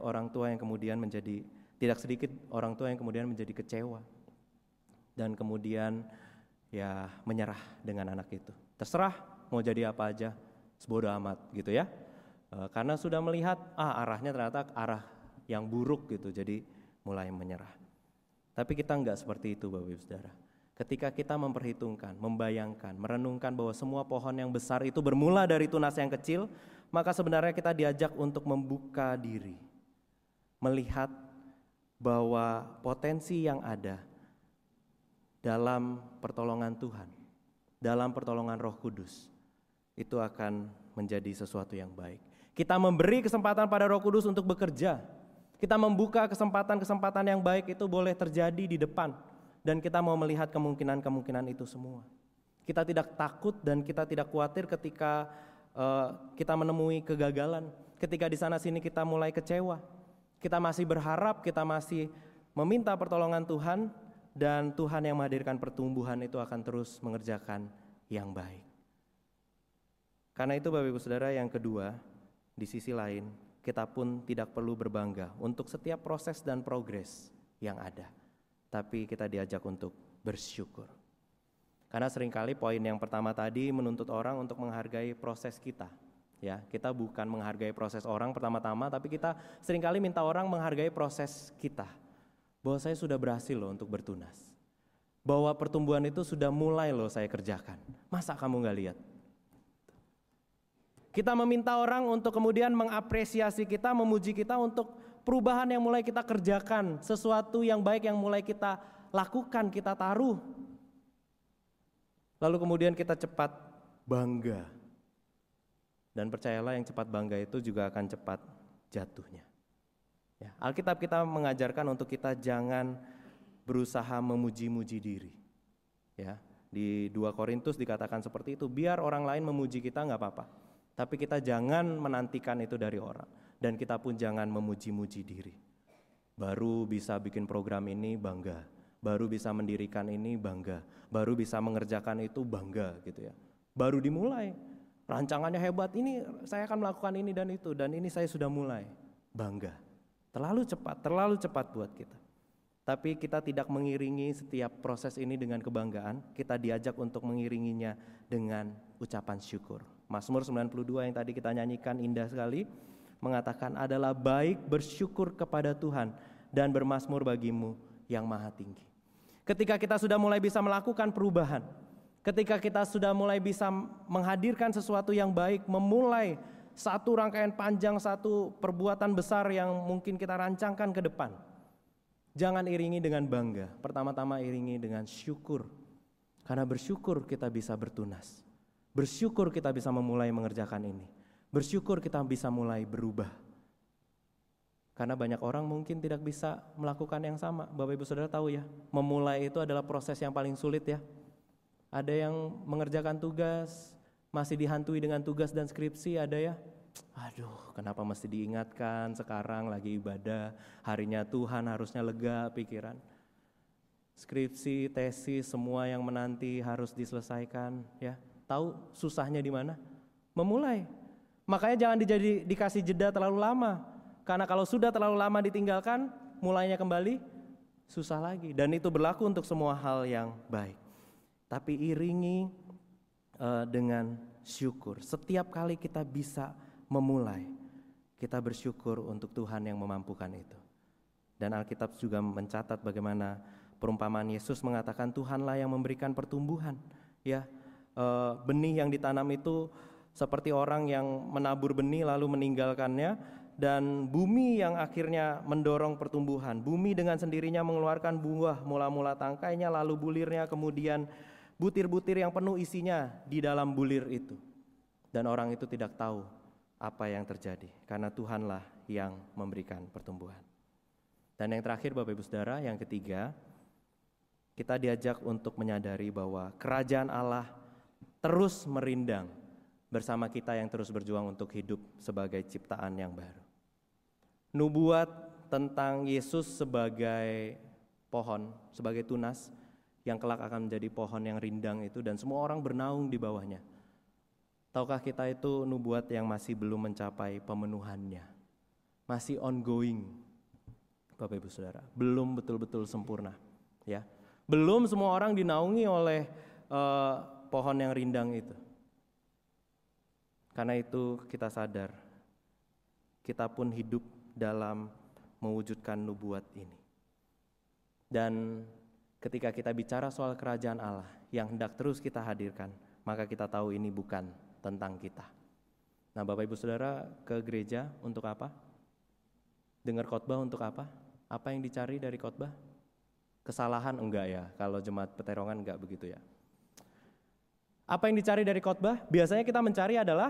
sedikit orang tua yang kemudian menjadi kecewa dan kemudian ya menyerah dengan anak itu. Terserah mau jadi apa aja, sebodoh amat gitu ya. Karena sudah melihat arahnya ternyata arah yang buruk gitu, jadi mulai menyerah. Tapi kita enggak seperti itu Bapak Ibu Saudara. Ketika kita memperhitungkan, membayangkan, merenungkan bahwa semua pohon yang besar itu bermula dari tunas yang kecil, maka sebenarnya kita diajak untuk membuka diri, melihat bahwa potensi yang ada dalam pertolongan Tuhan, dalam pertolongan Roh Kudus, itu akan menjadi sesuatu yang baik. Kita memberi kesempatan pada Roh Kudus untuk bekerja. Kita membuka kesempatan-kesempatan yang baik itu boleh terjadi di depan. Dan kita mau melihat kemungkinan-kemungkinan itu semua. Kita tidak takut dan kita tidak khawatir ketika kita menemui kegagalan. Ketika di sana sini kita mulai kecewa. Kita masih berharap, kita masih meminta pertolongan Tuhan. Dan Tuhan yang menghadirkan pertumbuhan itu akan terus mengerjakan yang baik. Karena itu Bapak Ibu Saudara, yang kedua, di sisi lain kita pun tidak perlu berbangga untuk setiap proses dan progres yang ada. Tapi kita diajak untuk bersyukur. Karena seringkali poin yang pertama tadi menuntut orang untuk menghargai proses kita. Ya, kita bukan menghargai proses orang pertama-tama, tapi kita seringkali minta orang menghargai proses kita. Bahwa saya sudah berhasil loh untuk bertunas. Bahwa pertumbuhan itu sudah mulai loh saya kerjakan. Masa kamu gak lihat? Kita meminta orang untuk kemudian mengapresiasi kita, memuji kita untuk perubahan yang mulai kita kerjakan, sesuatu yang baik yang mulai kita lakukan, kita taruh. Lalu kemudian kita cepat bangga. Dan percayalah yang cepat bangga itu juga akan cepat jatuhnya. Ya, Alkitab kita mengajarkan untuk kita jangan berusaha memuji-muji diri. Ya, di 2 Korintus dikatakan seperti itu, biar orang lain memuji kita gak apa-apa. Tapi kita jangan menantikan itu dari orang. Dan kita pun jangan memuji-muji diri. Baru bisa bikin program ini bangga. Baru bisa mendirikan ini bangga. Baru bisa mengerjakan itu bangga gitu ya. Baru dimulai. Rancangannya hebat, ini saya akan melakukan ini dan itu. Dan ini saya sudah mulai. Bangga. Terlalu cepat buat kita. Tapi kita tidak mengiringi setiap proses ini dengan kebanggaan. Kita diajak untuk mengiringinya dengan ucapan syukur. Mazmur 92 yang tadi kita nyanyikan indah sekali, mengatakan adalah baik bersyukur kepada Tuhan dan bermazmur bagimu yang maha tinggi. Ketika kita sudah mulai bisa melakukan perubahan, ketika kita sudah mulai bisa menghadirkan sesuatu yang baik, memulai satu rangkaian panjang, satu perbuatan besar yang mungkin kita rancangkan ke depan, jangan iringi dengan bangga, pertama-tama iringi dengan syukur. Karena bersyukur kita bisa bertunas. Bersyukur kita bisa memulai mengerjakan ini. Bersyukur kita bisa mulai berubah. Karena banyak orang mungkin tidak bisa melakukan yang sama. Bapak Ibu Saudara tahu ya, memulai itu adalah proses yang paling sulit ya. Ada yang mengerjakan tugas, masih dihantui dengan tugas dan skripsi, ada ya. Aduh, kenapa mesti diingatkan sekarang lagi ibadah, harinya Tuhan harusnya lega pikiran. Skripsi, tesis, semua yang menanti harus diselesaikan ya. Tahu susahnya di mana? Memulai. Makanya jangan dikasih jeda terlalu lama. Karena kalau sudah terlalu lama ditinggalkan, mulainya kembali susah lagi. Dan itu berlaku untuk semua hal yang baik. Tapi iringi dengan syukur. Setiap kali kita bisa memulai, kita bersyukur untuk Tuhan yang memampukan itu. Dan Alkitab juga mencatat bagaimana perumpamaan Yesus mengatakan Tuhanlah yang memberikan pertumbuhan. Ya, benih yang ditanam itu seperti orang yang menabur benih lalu meninggalkannya, dan bumi yang akhirnya mendorong pertumbuhan. Bumi dengan sendirinya mengeluarkan buah mula-mula tangkainya, lalu bulirnya, kemudian butir-butir yang penuh isinya di dalam bulir itu. Dan orang itu tidak tahu apa yang terjadi, karena Tuhanlah yang memberikan pertumbuhan. Dan yang terakhir Bapak Ibu Saudara, yang ketiga, kita diajak untuk menyadari bahwa kerajaan Allah terus merindang bersama kita yang terus berjuang untuk hidup sebagai ciptaan yang baru. Nubuat tentang Yesus sebagai pohon, sebagai tunas yang kelak akan menjadi pohon yang rindang itu, dan semua orang bernaung di bawahnya. Tahukah kita itu nubuat yang masih belum mencapai pemenuhannya, masih ongoing, Bapak Ibu Saudara, belum betul-betul sempurna, ya. Belum semua orang dinaungi oleh pohon yang rindang itu. Karena itu kita sadar, kita pun hidup dalam mewujudkan nubuat ini. Dan ketika kita bicara soal kerajaan Allah yang hendak terus kita hadirkan, maka kita tahu ini bukan tentang kita. Nah, Bapak Ibu Saudara, ke gereja untuk apa? Dengar khotbah untuk apa? Apa yang dicari dari khotbah? Kesalahan enggak ya, kalau jemaat Peterongan enggak begitu ya. Apa yang dicari dari khotbah? Biasanya kita mencari adalah,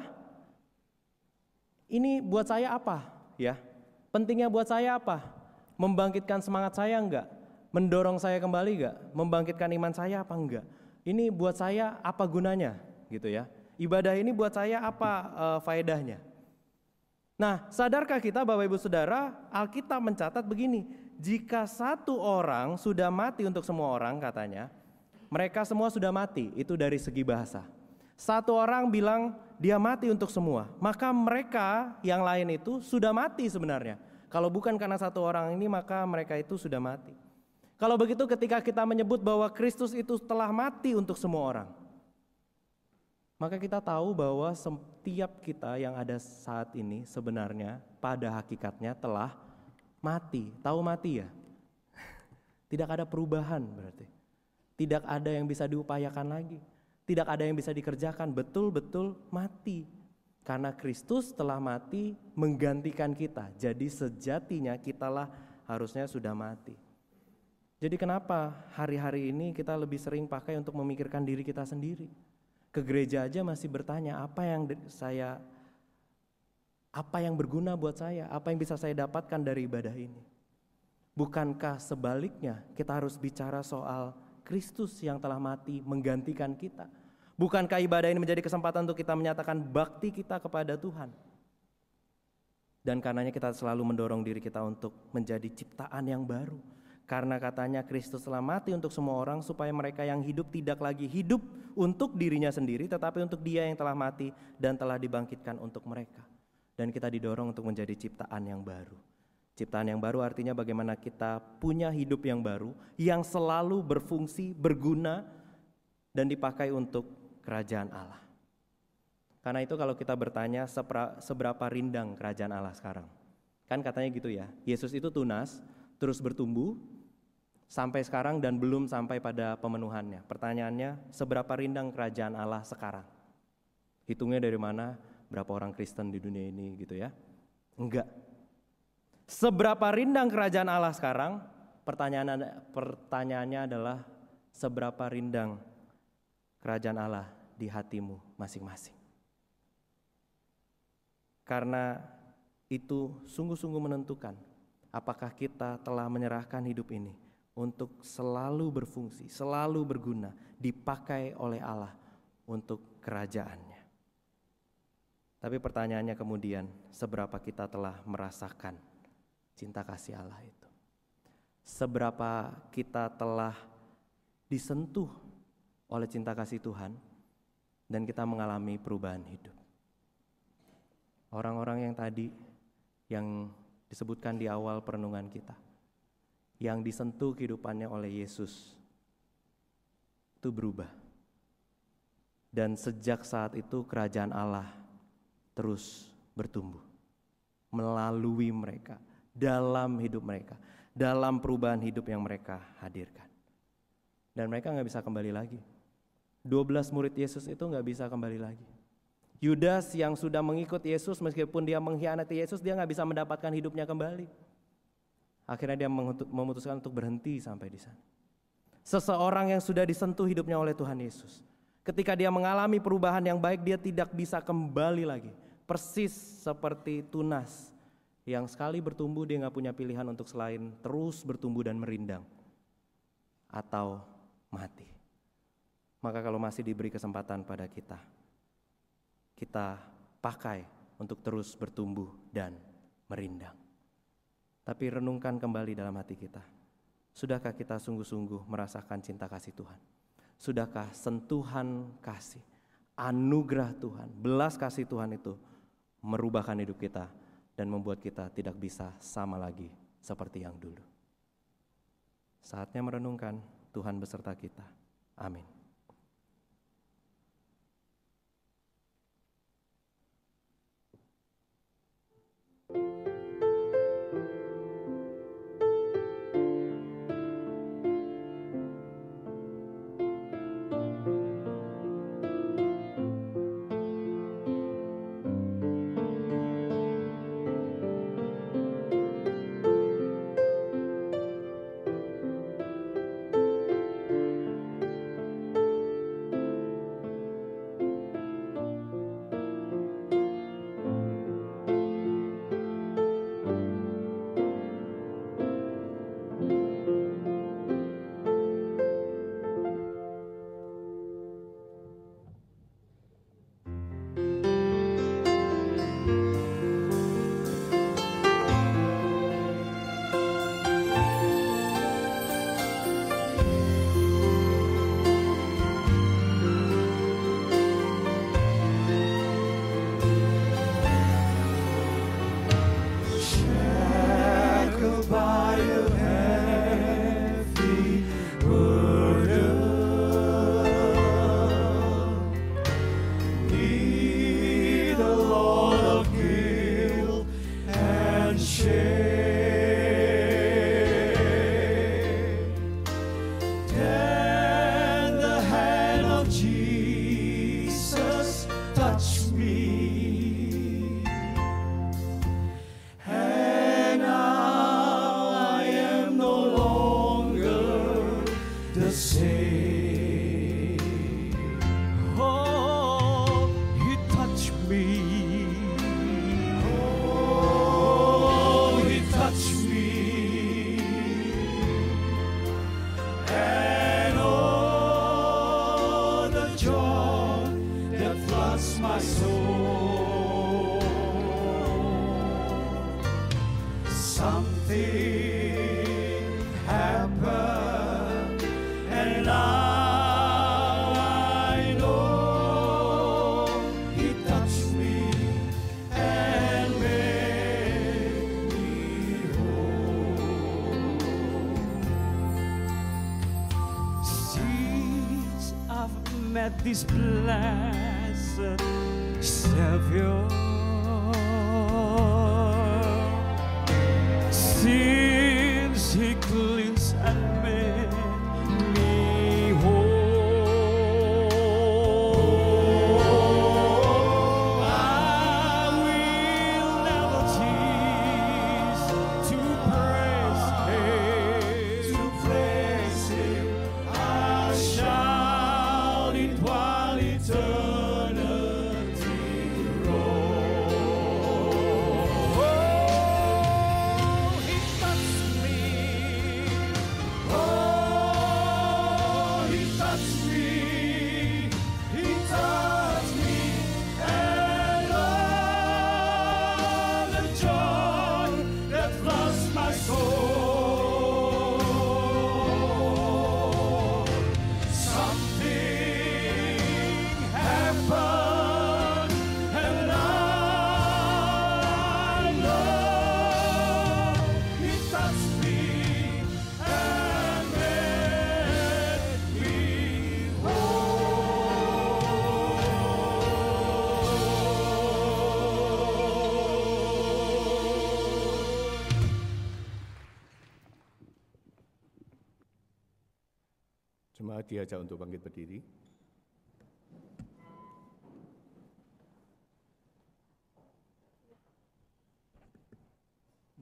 ini buat saya apa? Ya, pentingnya buat saya apa? Membangkitkan semangat saya enggak? Mendorong saya kembali enggak? Membangkitkan iman saya apa enggak? Ini buat saya apa gunanya? Gitu ya. Ibadah ini buat saya apa faedahnya? Nah, sadarkah kita Bapak Ibu Saudara, Alkitab mencatat begini, jika satu orang sudah mati untuk semua orang katanya, mereka semua sudah mati, itu dari segi bahasa. Satu orang bilang dia mati untuk semua, maka mereka yang lain itu sudah mati sebenarnya. Kalau bukan karena satu orang ini, maka mereka itu sudah mati. Kalau begitu ketika kita menyebut bahwa Kristus itu telah mati untuk semua orang, maka kita tahu bahwa setiap kita yang ada saat ini sebenarnya pada hakikatnya telah mati. Tahu mati ya? Tidak ada perubahan berarti. Tidak ada yang bisa diupayakan lagi. Tidak ada yang bisa dikerjakan, betul-betul mati. Karena Kristus telah mati menggantikan kita. Jadi sejatinya kitalah harusnya sudah mati. Jadi kenapa hari-hari ini kita lebih sering pakai untuk memikirkan diri kita sendiri? Ke gereja aja masih bertanya, apa yang berguna buat saya? Apa yang bisa saya dapatkan dari ibadah ini? Bukankah sebaliknya kita harus bicara soal Kristus yang telah mati menggantikan kita? Bukankah ibadah ini menjadi kesempatan untuk kita menyatakan bakti kita kepada Tuhan? Dan karenanya kita selalu mendorong diri kita untuk menjadi ciptaan yang baru. Karena katanya Kristus telah mati untuk semua orang supaya mereka yang hidup tidak lagi hidup untuk dirinya sendiri, tetapi untuk Dia yang telah mati dan telah dibangkitkan untuk mereka. Dan kita didorong untuk menjadi ciptaan yang baru. Ciptaan yang baru artinya bagaimana kita punya hidup yang baru, yang selalu berfungsi, berguna, dan dipakai untuk kerajaan Allah. Karena itu kalau kita bertanya seberapa rindang kerajaan Allah sekarang, kan katanya gitu ya, Yesus itu tunas, terus bertumbuh sampai sekarang dan belum sampai pada pemenuhannya. Pertanyaannya, seberapa rindang kerajaan Allah sekarang? Hitungnya dari mana? Berapa orang Kristen di dunia ini gitu ya? Enggak. Seberapa rindang kerajaan Allah sekarang? Pertanyaannya adalah, seberapa rindang kerajaan Allah di hatimu masing-masing? Karena itu sungguh-sungguh menentukan apakah kita telah menyerahkan hidup ini untuk selalu berfungsi, selalu berguna, dipakai oleh Allah untuk kerajaannya. Tapi pertanyaannya kemudian, seberapa kita telah merasakan cinta kasih Allah itu? Seberapa kita telah disentuh oleh cinta kasih Tuhan dan kita mengalami perubahan hidup? Orang-orang yang tadi, yang disebutkan di awal perenungan kita, yang disentuh kehidupannya oleh Yesus, itu berubah. Dan sejak saat itu kerajaan Allah terus bertumbuh melalui mereka, dalam hidup mereka, dalam perubahan hidup yang mereka hadirkan. Dan mereka gak bisa kembali lagi. 12 murid Yesus itu gak bisa kembali lagi. Yudas yang sudah mengikut Yesus, meskipun dia mengkhianati Yesus, dia nggak bisa mendapatkan hidupnya kembali. Akhirnya dia memutuskan untuk berhenti sampai di sana. Seseorang yang sudah disentuh hidupnya oleh Tuhan Yesus, ketika dia mengalami perubahan yang baik, dia tidak bisa kembali lagi. Persis seperti tunas yang sekali bertumbuh, dia nggak punya pilihan untuk selain terus bertumbuh dan merindang atau mati. Maka kalau masih diberi kesempatan pada kita pakai untuk terus bertumbuh dan merindang. Tapi renungkan kembali dalam hati kita. Sudahkah kita sungguh-sungguh merasakan cinta kasih Tuhan? Sudahkah sentuhan kasih, anugerah Tuhan, belas kasih Tuhan itu merubahkan hidup kita dan membuat kita tidak bisa sama lagi seperti yang dulu? Saatnya merenungkan, Tuhan beserta kita. Amin. This blessed Savior, since He cleansed and made me whole, I will never cease to praise Him. I shall while eternity rolls. Oh, He touched me. Oh, He touched me. He touched me. And all the joy that floods my soul. Something happened, and I love. He touched me and made me Jemaat diajak untuk bangkit berdiri.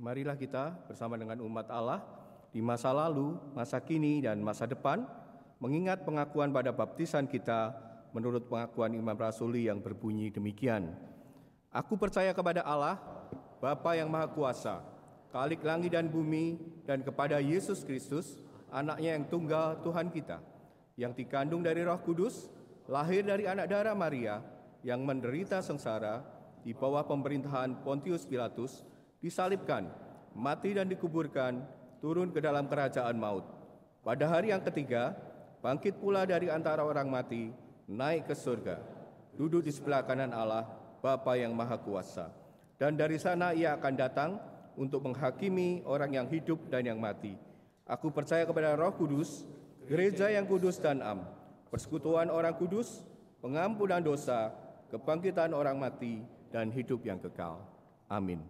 marilah kita bersama dengan umat Allah di masa lalu, masa kini, dan masa depan mengingat pengakuan pada baptisan kita menurut pengakuan Imam Rasuli yang berbunyi demikian. Aku percaya kepada Allah, Bapa yang Maha Kuasa, Khalik langit dan bumi, dan kepada Yesus Kristus, anaknya yang tunggal Tuhan kita, yang dikandung dari Roh Kudus, lahir dari anak darah Maria, yang menderita sengsara di bawah pemerintahan Pontius Pilatus, disalibkan, mati dan dikuburkan, turun ke dalam kerajaan maut. Pada hari yang ketiga, bangkit pula dari antara orang mati, naik ke surga, duduk di sebelah kanan Allah, Bapa yang Maha Kuasa. Dan dari sana ia akan datang untuk menghakimi orang yang hidup dan yang mati. Aku percaya kepada Roh Kudus, gereja yang kudus dan am, persekutuan orang kudus, pengampunan dosa, kebangkitan orang mati, dan hidup yang kekal. Amin.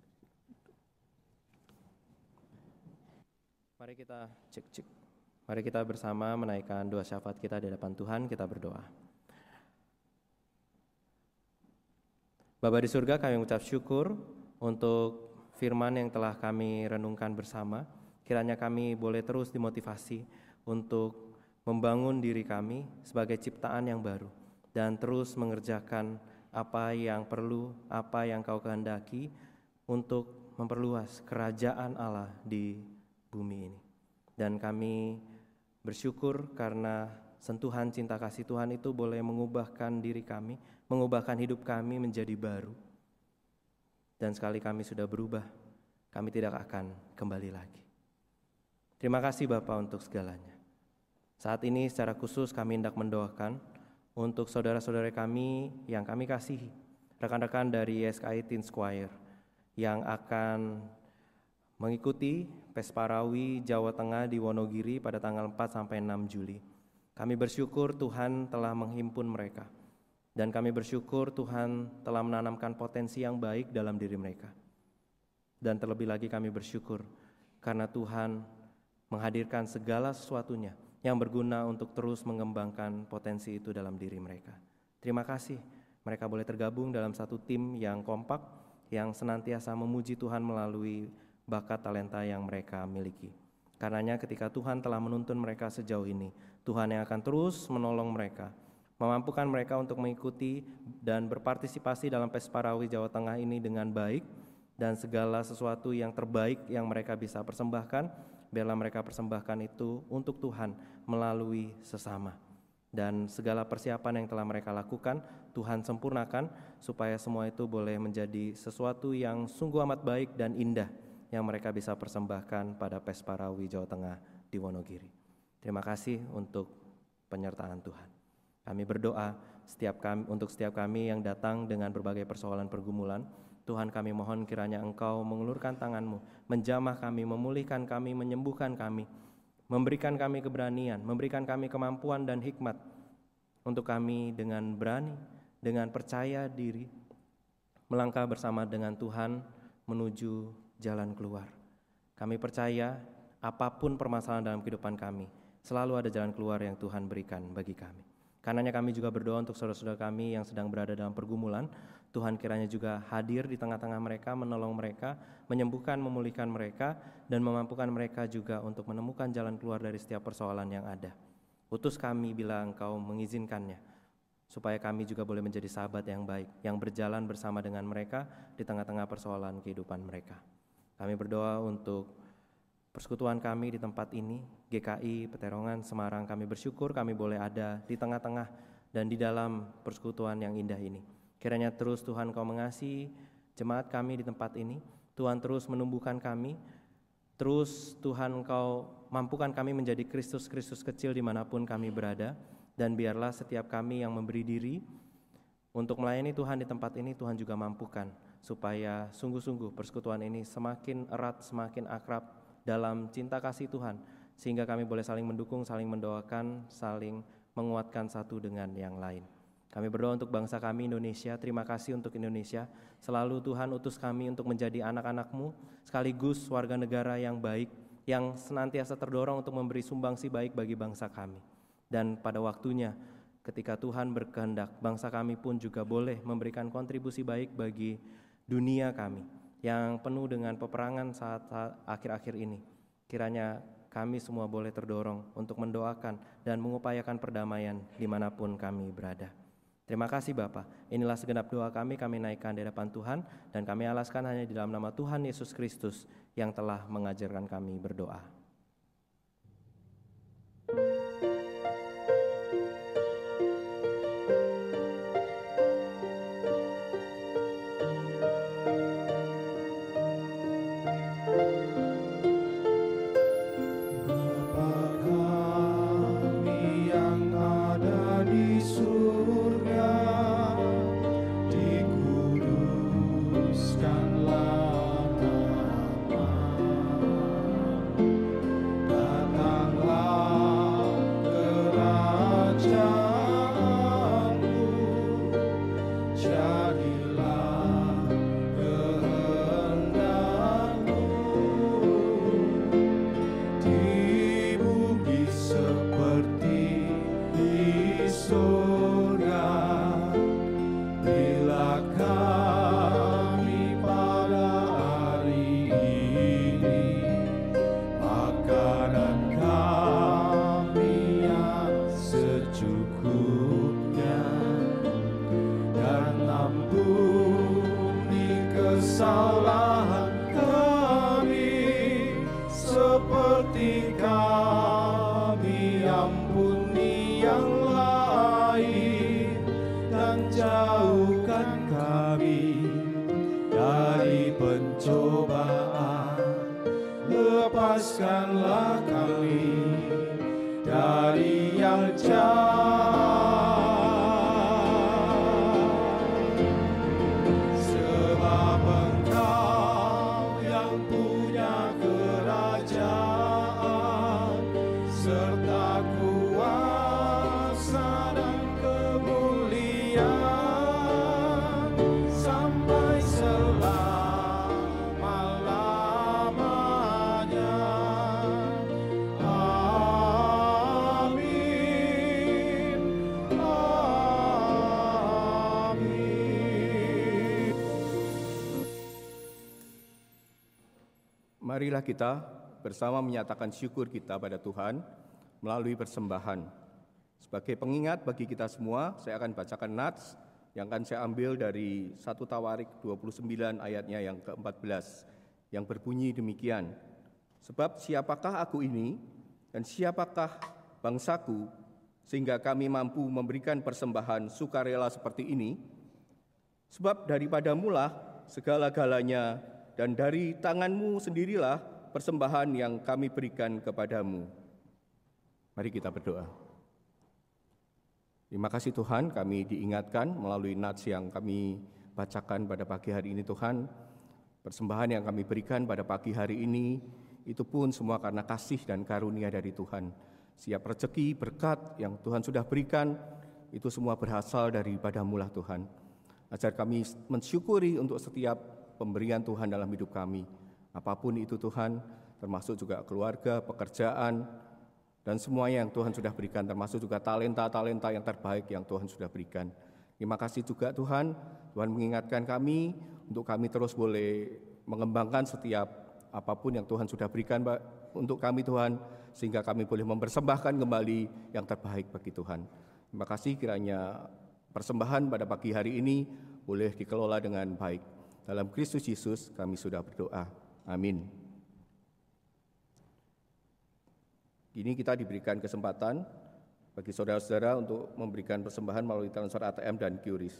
Mari kita cek. Mari kita bersama menaikkan doa syafaat kita di hadapan Tuhan, kita berdoa. Bapa di surga, kami mengucap syukur untuk firman yang telah kami renungkan bersama. Kiranya kami boleh terus dimotivasi untuk membangun diri kami sebagai ciptaan yang baru dan terus mengerjakan apa yang perlu, apa yang Kau kehendaki untuk memperluas kerajaan Allah di bumi ini. Dan kami bersyukur karena sentuhan cinta kasih Tuhan itu boleh mengubahkan diri kami, mengubahkan hidup kami menjadi baru. Dan sekali kami sudah berubah, kami tidak akan kembali lagi. Terima kasih Bapa untuk segalanya. Saat ini secara khusus kami hendak mendoakan untuk saudara-saudara kami yang kami kasihi, rekan-rekan dari YSKI Teen Choir yang akan mengikuti Pesparawi Jawa Tengah di Wonogiri pada tanggal 4 sampai 6 Juli. Kami bersyukur Tuhan telah menghimpun mereka, dan kami bersyukur Tuhan telah menanamkan potensi yang baik dalam diri mereka. Dan terlebih lagi kami bersyukur karena Tuhan menghadirkan segala sesuatunya yang berguna untuk terus mengembangkan potensi itu dalam diri mereka. Terima kasih mereka boleh tergabung dalam satu tim yang kompak, yang senantiasa memuji Tuhan melalui bakat talenta yang mereka miliki. Karenanya ketika Tuhan telah menuntun mereka sejauh ini, Tuhan yang akan terus menolong mereka, memampukan mereka untuk mengikuti dan berpartisipasi dalam Pesparawi Jawa Tengah ini dengan baik, dan segala sesuatu yang terbaik yang mereka bisa persembahkan, biarlah mereka persembahkan itu untuk Tuhan melalui sesama. Dan segala persiapan yang telah mereka lakukan, Tuhan sempurnakan supaya semua itu boleh menjadi sesuatu yang sungguh amat baik dan indah yang mereka bisa persembahkan pada Pesparawi Jawa Tengah di Wonogiri. Terima kasih untuk penyertaan Tuhan. Kami berdoa untuk setiap kami yang datang dengan berbagai persoalan pergumulan. Tuhan, kami mohon kiranya Engkau mengulurkan tangan-Mu, menjamah kami, memulihkan kami, menyembuhkan kami, memberikan kami keberanian, memberikan kami kemampuan dan hikmat untuk kami dengan berani, dengan percaya diri, melangkah bersama dengan Tuhan menuju jalan keluar. Kami percaya apapun permasalahan dalam kehidupan kami, selalu ada jalan keluar yang Tuhan berikan bagi kami. Karenanya kami juga berdoa untuk saudara-saudara kami yang sedang berada dalam pergumulan. Tuhan kiranya juga hadir di tengah-tengah mereka, menolong mereka, menyembuhkan, memulihkan mereka, dan memampukan mereka juga untuk menemukan jalan keluar dari setiap persoalan yang ada. Utus kami bila Engkau mengizinkannya, supaya kami juga boleh menjadi sahabat yang baik, yang berjalan bersama dengan mereka di tengah-tengah persoalan kehidupan mereka. Kami berdoa untuk persekutuan kami di tempat ini, GKI Peterongan Semarang. Kami bersyukur kami boleh ada di tengah-tengah dan di dalam persekutuan yang indah ini. Kiranya terus Tuhan Kau mengasihi jemaat kami di tempat ini. Tuhan terus menumbuhkan kami. Terus Tuhan Kau mampukan kami menjadi Kristus-Kristus kecil dimanapun kami berada. Dan biarlah setiap kami yang memberi diri untuk melayani Tuhan di tempat ini, Tuhan juga mampukan supaya sungguh-sungguh persekutuan ini semakin erat, semakin akrab dalam cinta kasih Tuhan, sehingga kami boleh saling mendukung, saling mendoakan, saling menguatkan satu dengan yang lain. Kami berdoa untuk bangsa kami Indonesia. Terima kasih untuk Indonesia. Selalu Tuhan utus kami untuk menjadi anak-anak-Mu, sekaligus warga negara yang baik, yang senantiasa terdorong untuk memberi sumbangsi baik bagi bangsa kami. Dan pada waktunya, ketika Tuhan berkehendak, bangsa kami pun juga boleh memberikan kontribusi baik bagi dunia kami, yang penuh dengan peperangan saat akhir-akhir ini. Kiranya kami semua boleh terdorong untuk mendoakan dan mengupayakan perdamaian dimanapun kami berada. Terima kasih Bapa. Inilah segenap doa kami naikkan di hadapan Tuhan, dan kami alaskan hanya di dalam nama Tuhan Yesus Kristus yang telah mengajarkan kami berdoa. Lepaskanlah kami dari yang jahat, sebab Engkau yang punya kerajaan serta kuasa dan kemuliaan sampai Marilah kita bersama menyatakan syukur kita pada Tuhan melalui persembahan. Sebagai pengingat bagi kita semua, saya akan bacakan nats yang akan saya ambil dari 1 Tawarik 29 ayatnya yang ke-14, yang berbunyi demikian. Sebab siapakah aku ini dan siapakah bangsaku, sehingga kami mampu memberikan persembahan sukarela seperti ini? Sebab daripadamulah segala-galanya, dan dari tanganmu sendirilah persembahan yang kami berikan kepadamu. Mari kita berdoa. Terima kasih Tuhan, kami diingatkan melalui nats yang kami bacakan pada pagi hari ini Tuhan. Persembahan yang kami berikan pada pagi hari ini, itu pun semua karena kasih dan karunia dari Tuhan. Setiap rezeki, berkat yang Tuhan sudah berikan, itu semua berasal daripadamu-lah Tuhan. Ajar kami mensyukuri untuk setiap pemberian Tuhan dalam hidup kami. Apapun itu Tuhan, termasuk juga keluarga, pekerjaan, dan semua yang Tuhan sudah berikan, termasuk juga talenta-talenta yang terbaik yang Tuhan sudah berikan. Terima kasih juga Tuhan, Tuhan mengingatkan kami untuk kami terus boleh mengembangkan setiap apapun yang Tuhan sudah berikan untuk kami Tuhan, sehingga kami boleh mempersembahkan kembali yang terbaik bagi Tuhan. Terima kasih kiranya persembahan pada pagi hari ini boleh dikelola dengan baik. Dalam Kristus Yesus kami sudah berdoa. Amin. Kini kita diberikan kesempatan bagi saudara-saudara untuk memberikan persembahan melalui transfer ATM dan QRIS.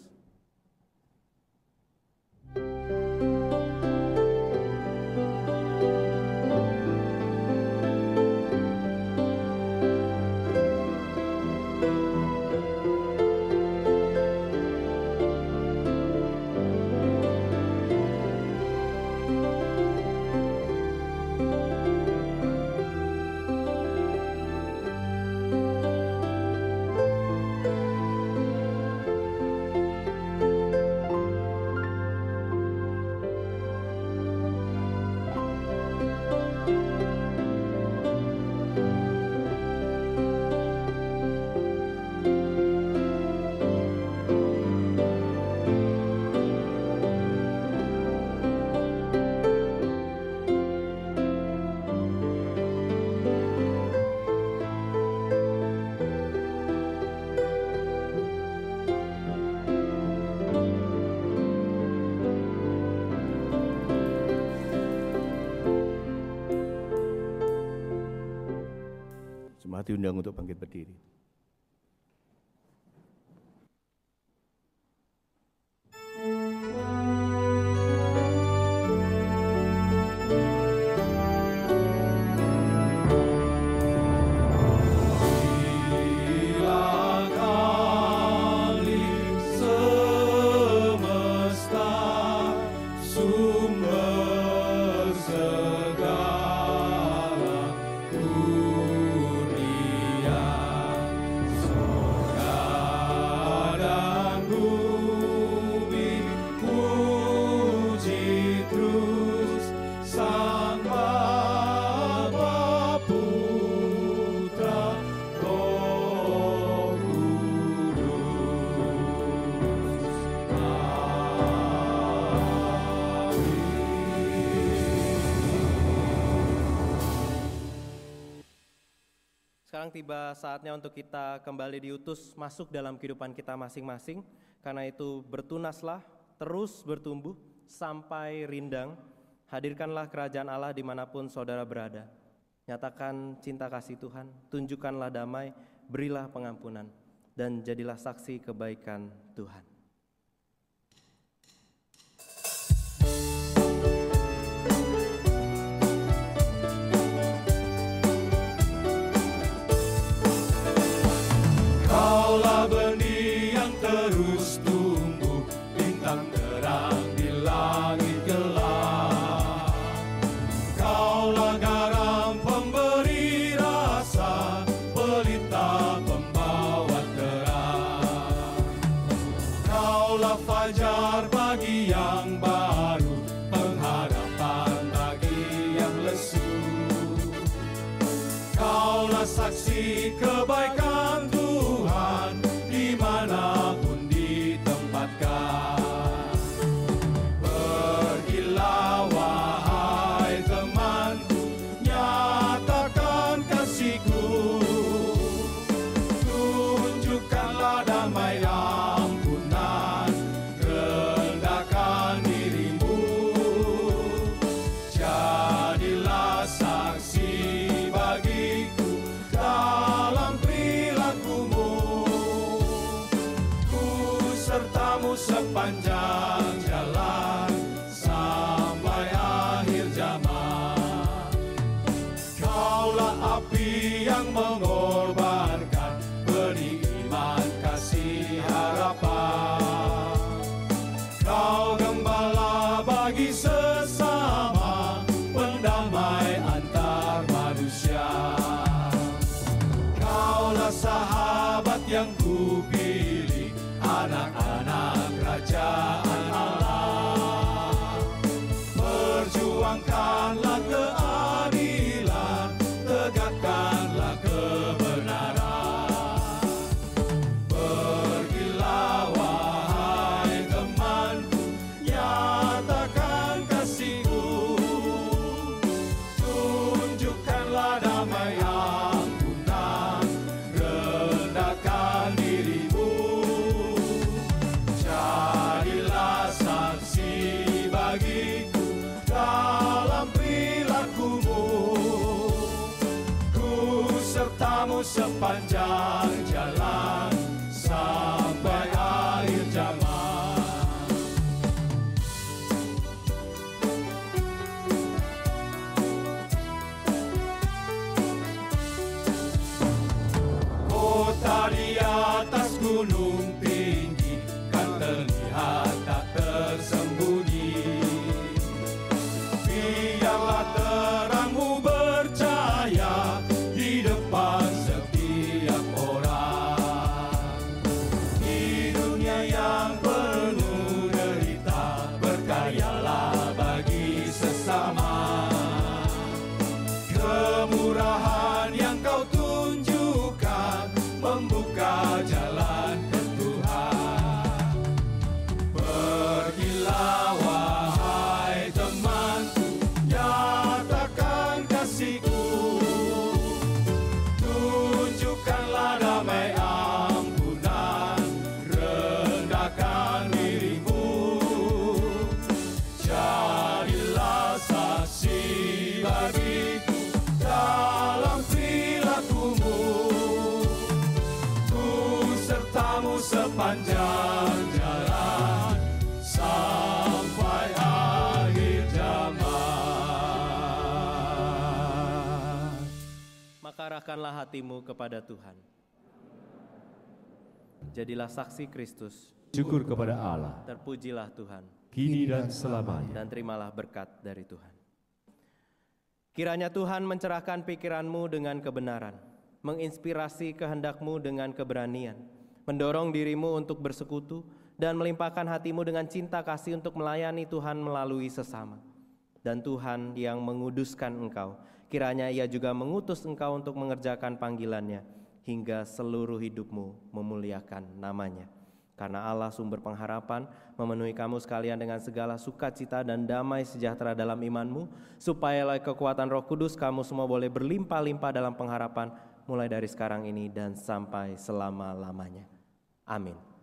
Jemaat diundang untuk bangkit berdiri. Sekarang tiba saatnya untuk kita kembali diutus masuk dalam kehidupan kita masing-masing. Karena itu bertunaslah, terus bertumbuh sampai rindang. Hadirkanlah kerajaan Allah dimanapun saudara berada. Nyatakan cinta kasih Tuhan, tunjukkanlah damai, berilah pengampunan, dan jadilah saksi kebaikan Tuhan. Kaulah benih yang terus tumbuh, bintang terang di langit gelap. Kaulah garam pemberi rasa, pelita pembawa terang. Kaulah fajar bagi yang baru, pengharapan bagi yang lesu. Kaulah saksi kebaikan Tuhan dimanapun ditempatkan. Pergilah wahai temanku, nyatakan kasihku. Tunjukkanlah damai ampunan, rendahkan dirimu. Jadilah saksi bagiku dalam perilakumu. Ku sertamu sepanjang jalan sampai akhir zaman. Kaulah api yang mengorbankan, benih iman kasih harapan. Kau gembala bagi sesama, pendamai antar manusia. Kaulah sahabat yang kupilih, anak-anak kerajaan Allah. Perjuangkanlah keadilan, tegakkanlah kebenaran. Pergilah wahai temanku, nyatakan kasihku. Tunjukkanlah damai ampunan, rendahkan dirimu. Jadilah saksi bagiku dalam perilakumu. Ku sertamu sepanjang jalan sampai akhir zaman. Kota di atas gunung tinggi kan terlihat tak tersembunyi. Biarlah terangmu bercahaya di depan setiap orang. sepanjang jalan sampai akhir zaman. Maka arahkanlah hatimu kepada Tuhan. Jadilah saksi Kristus. Syukur kepada Allah, Terpujilah Tuhan. kini dan selamanya. Dan terimalah berkat dari Tuhan. Kiranya Tuhan mencerahkan pikiranmu dengan kebenaran, menginspirasi kehendakmu dengan keberanian, mendorong dirimu untuk bersekutu, dan melimpahkan hatimu dengan cinta kasih untuk melayani Tuhan melalui sesama. Dan Tuhan yang menguduskan engkau, kiranya Ia juga mengutus engkau untuk mengerjakan panggilannya, hingga seluruh hidupmu memuliakan namanya. Karena Allah sumber pengharapan memenuhi kamu sekalian dengan segala sukacita dan damai sejahtera dalam imanmu, supaya oleh kekuatan Roh Kudus kamu semua boleh berlimpah-limpah dalam pengharapan mulai dari sekarang ini dan sampai selama-lamanya. Amin.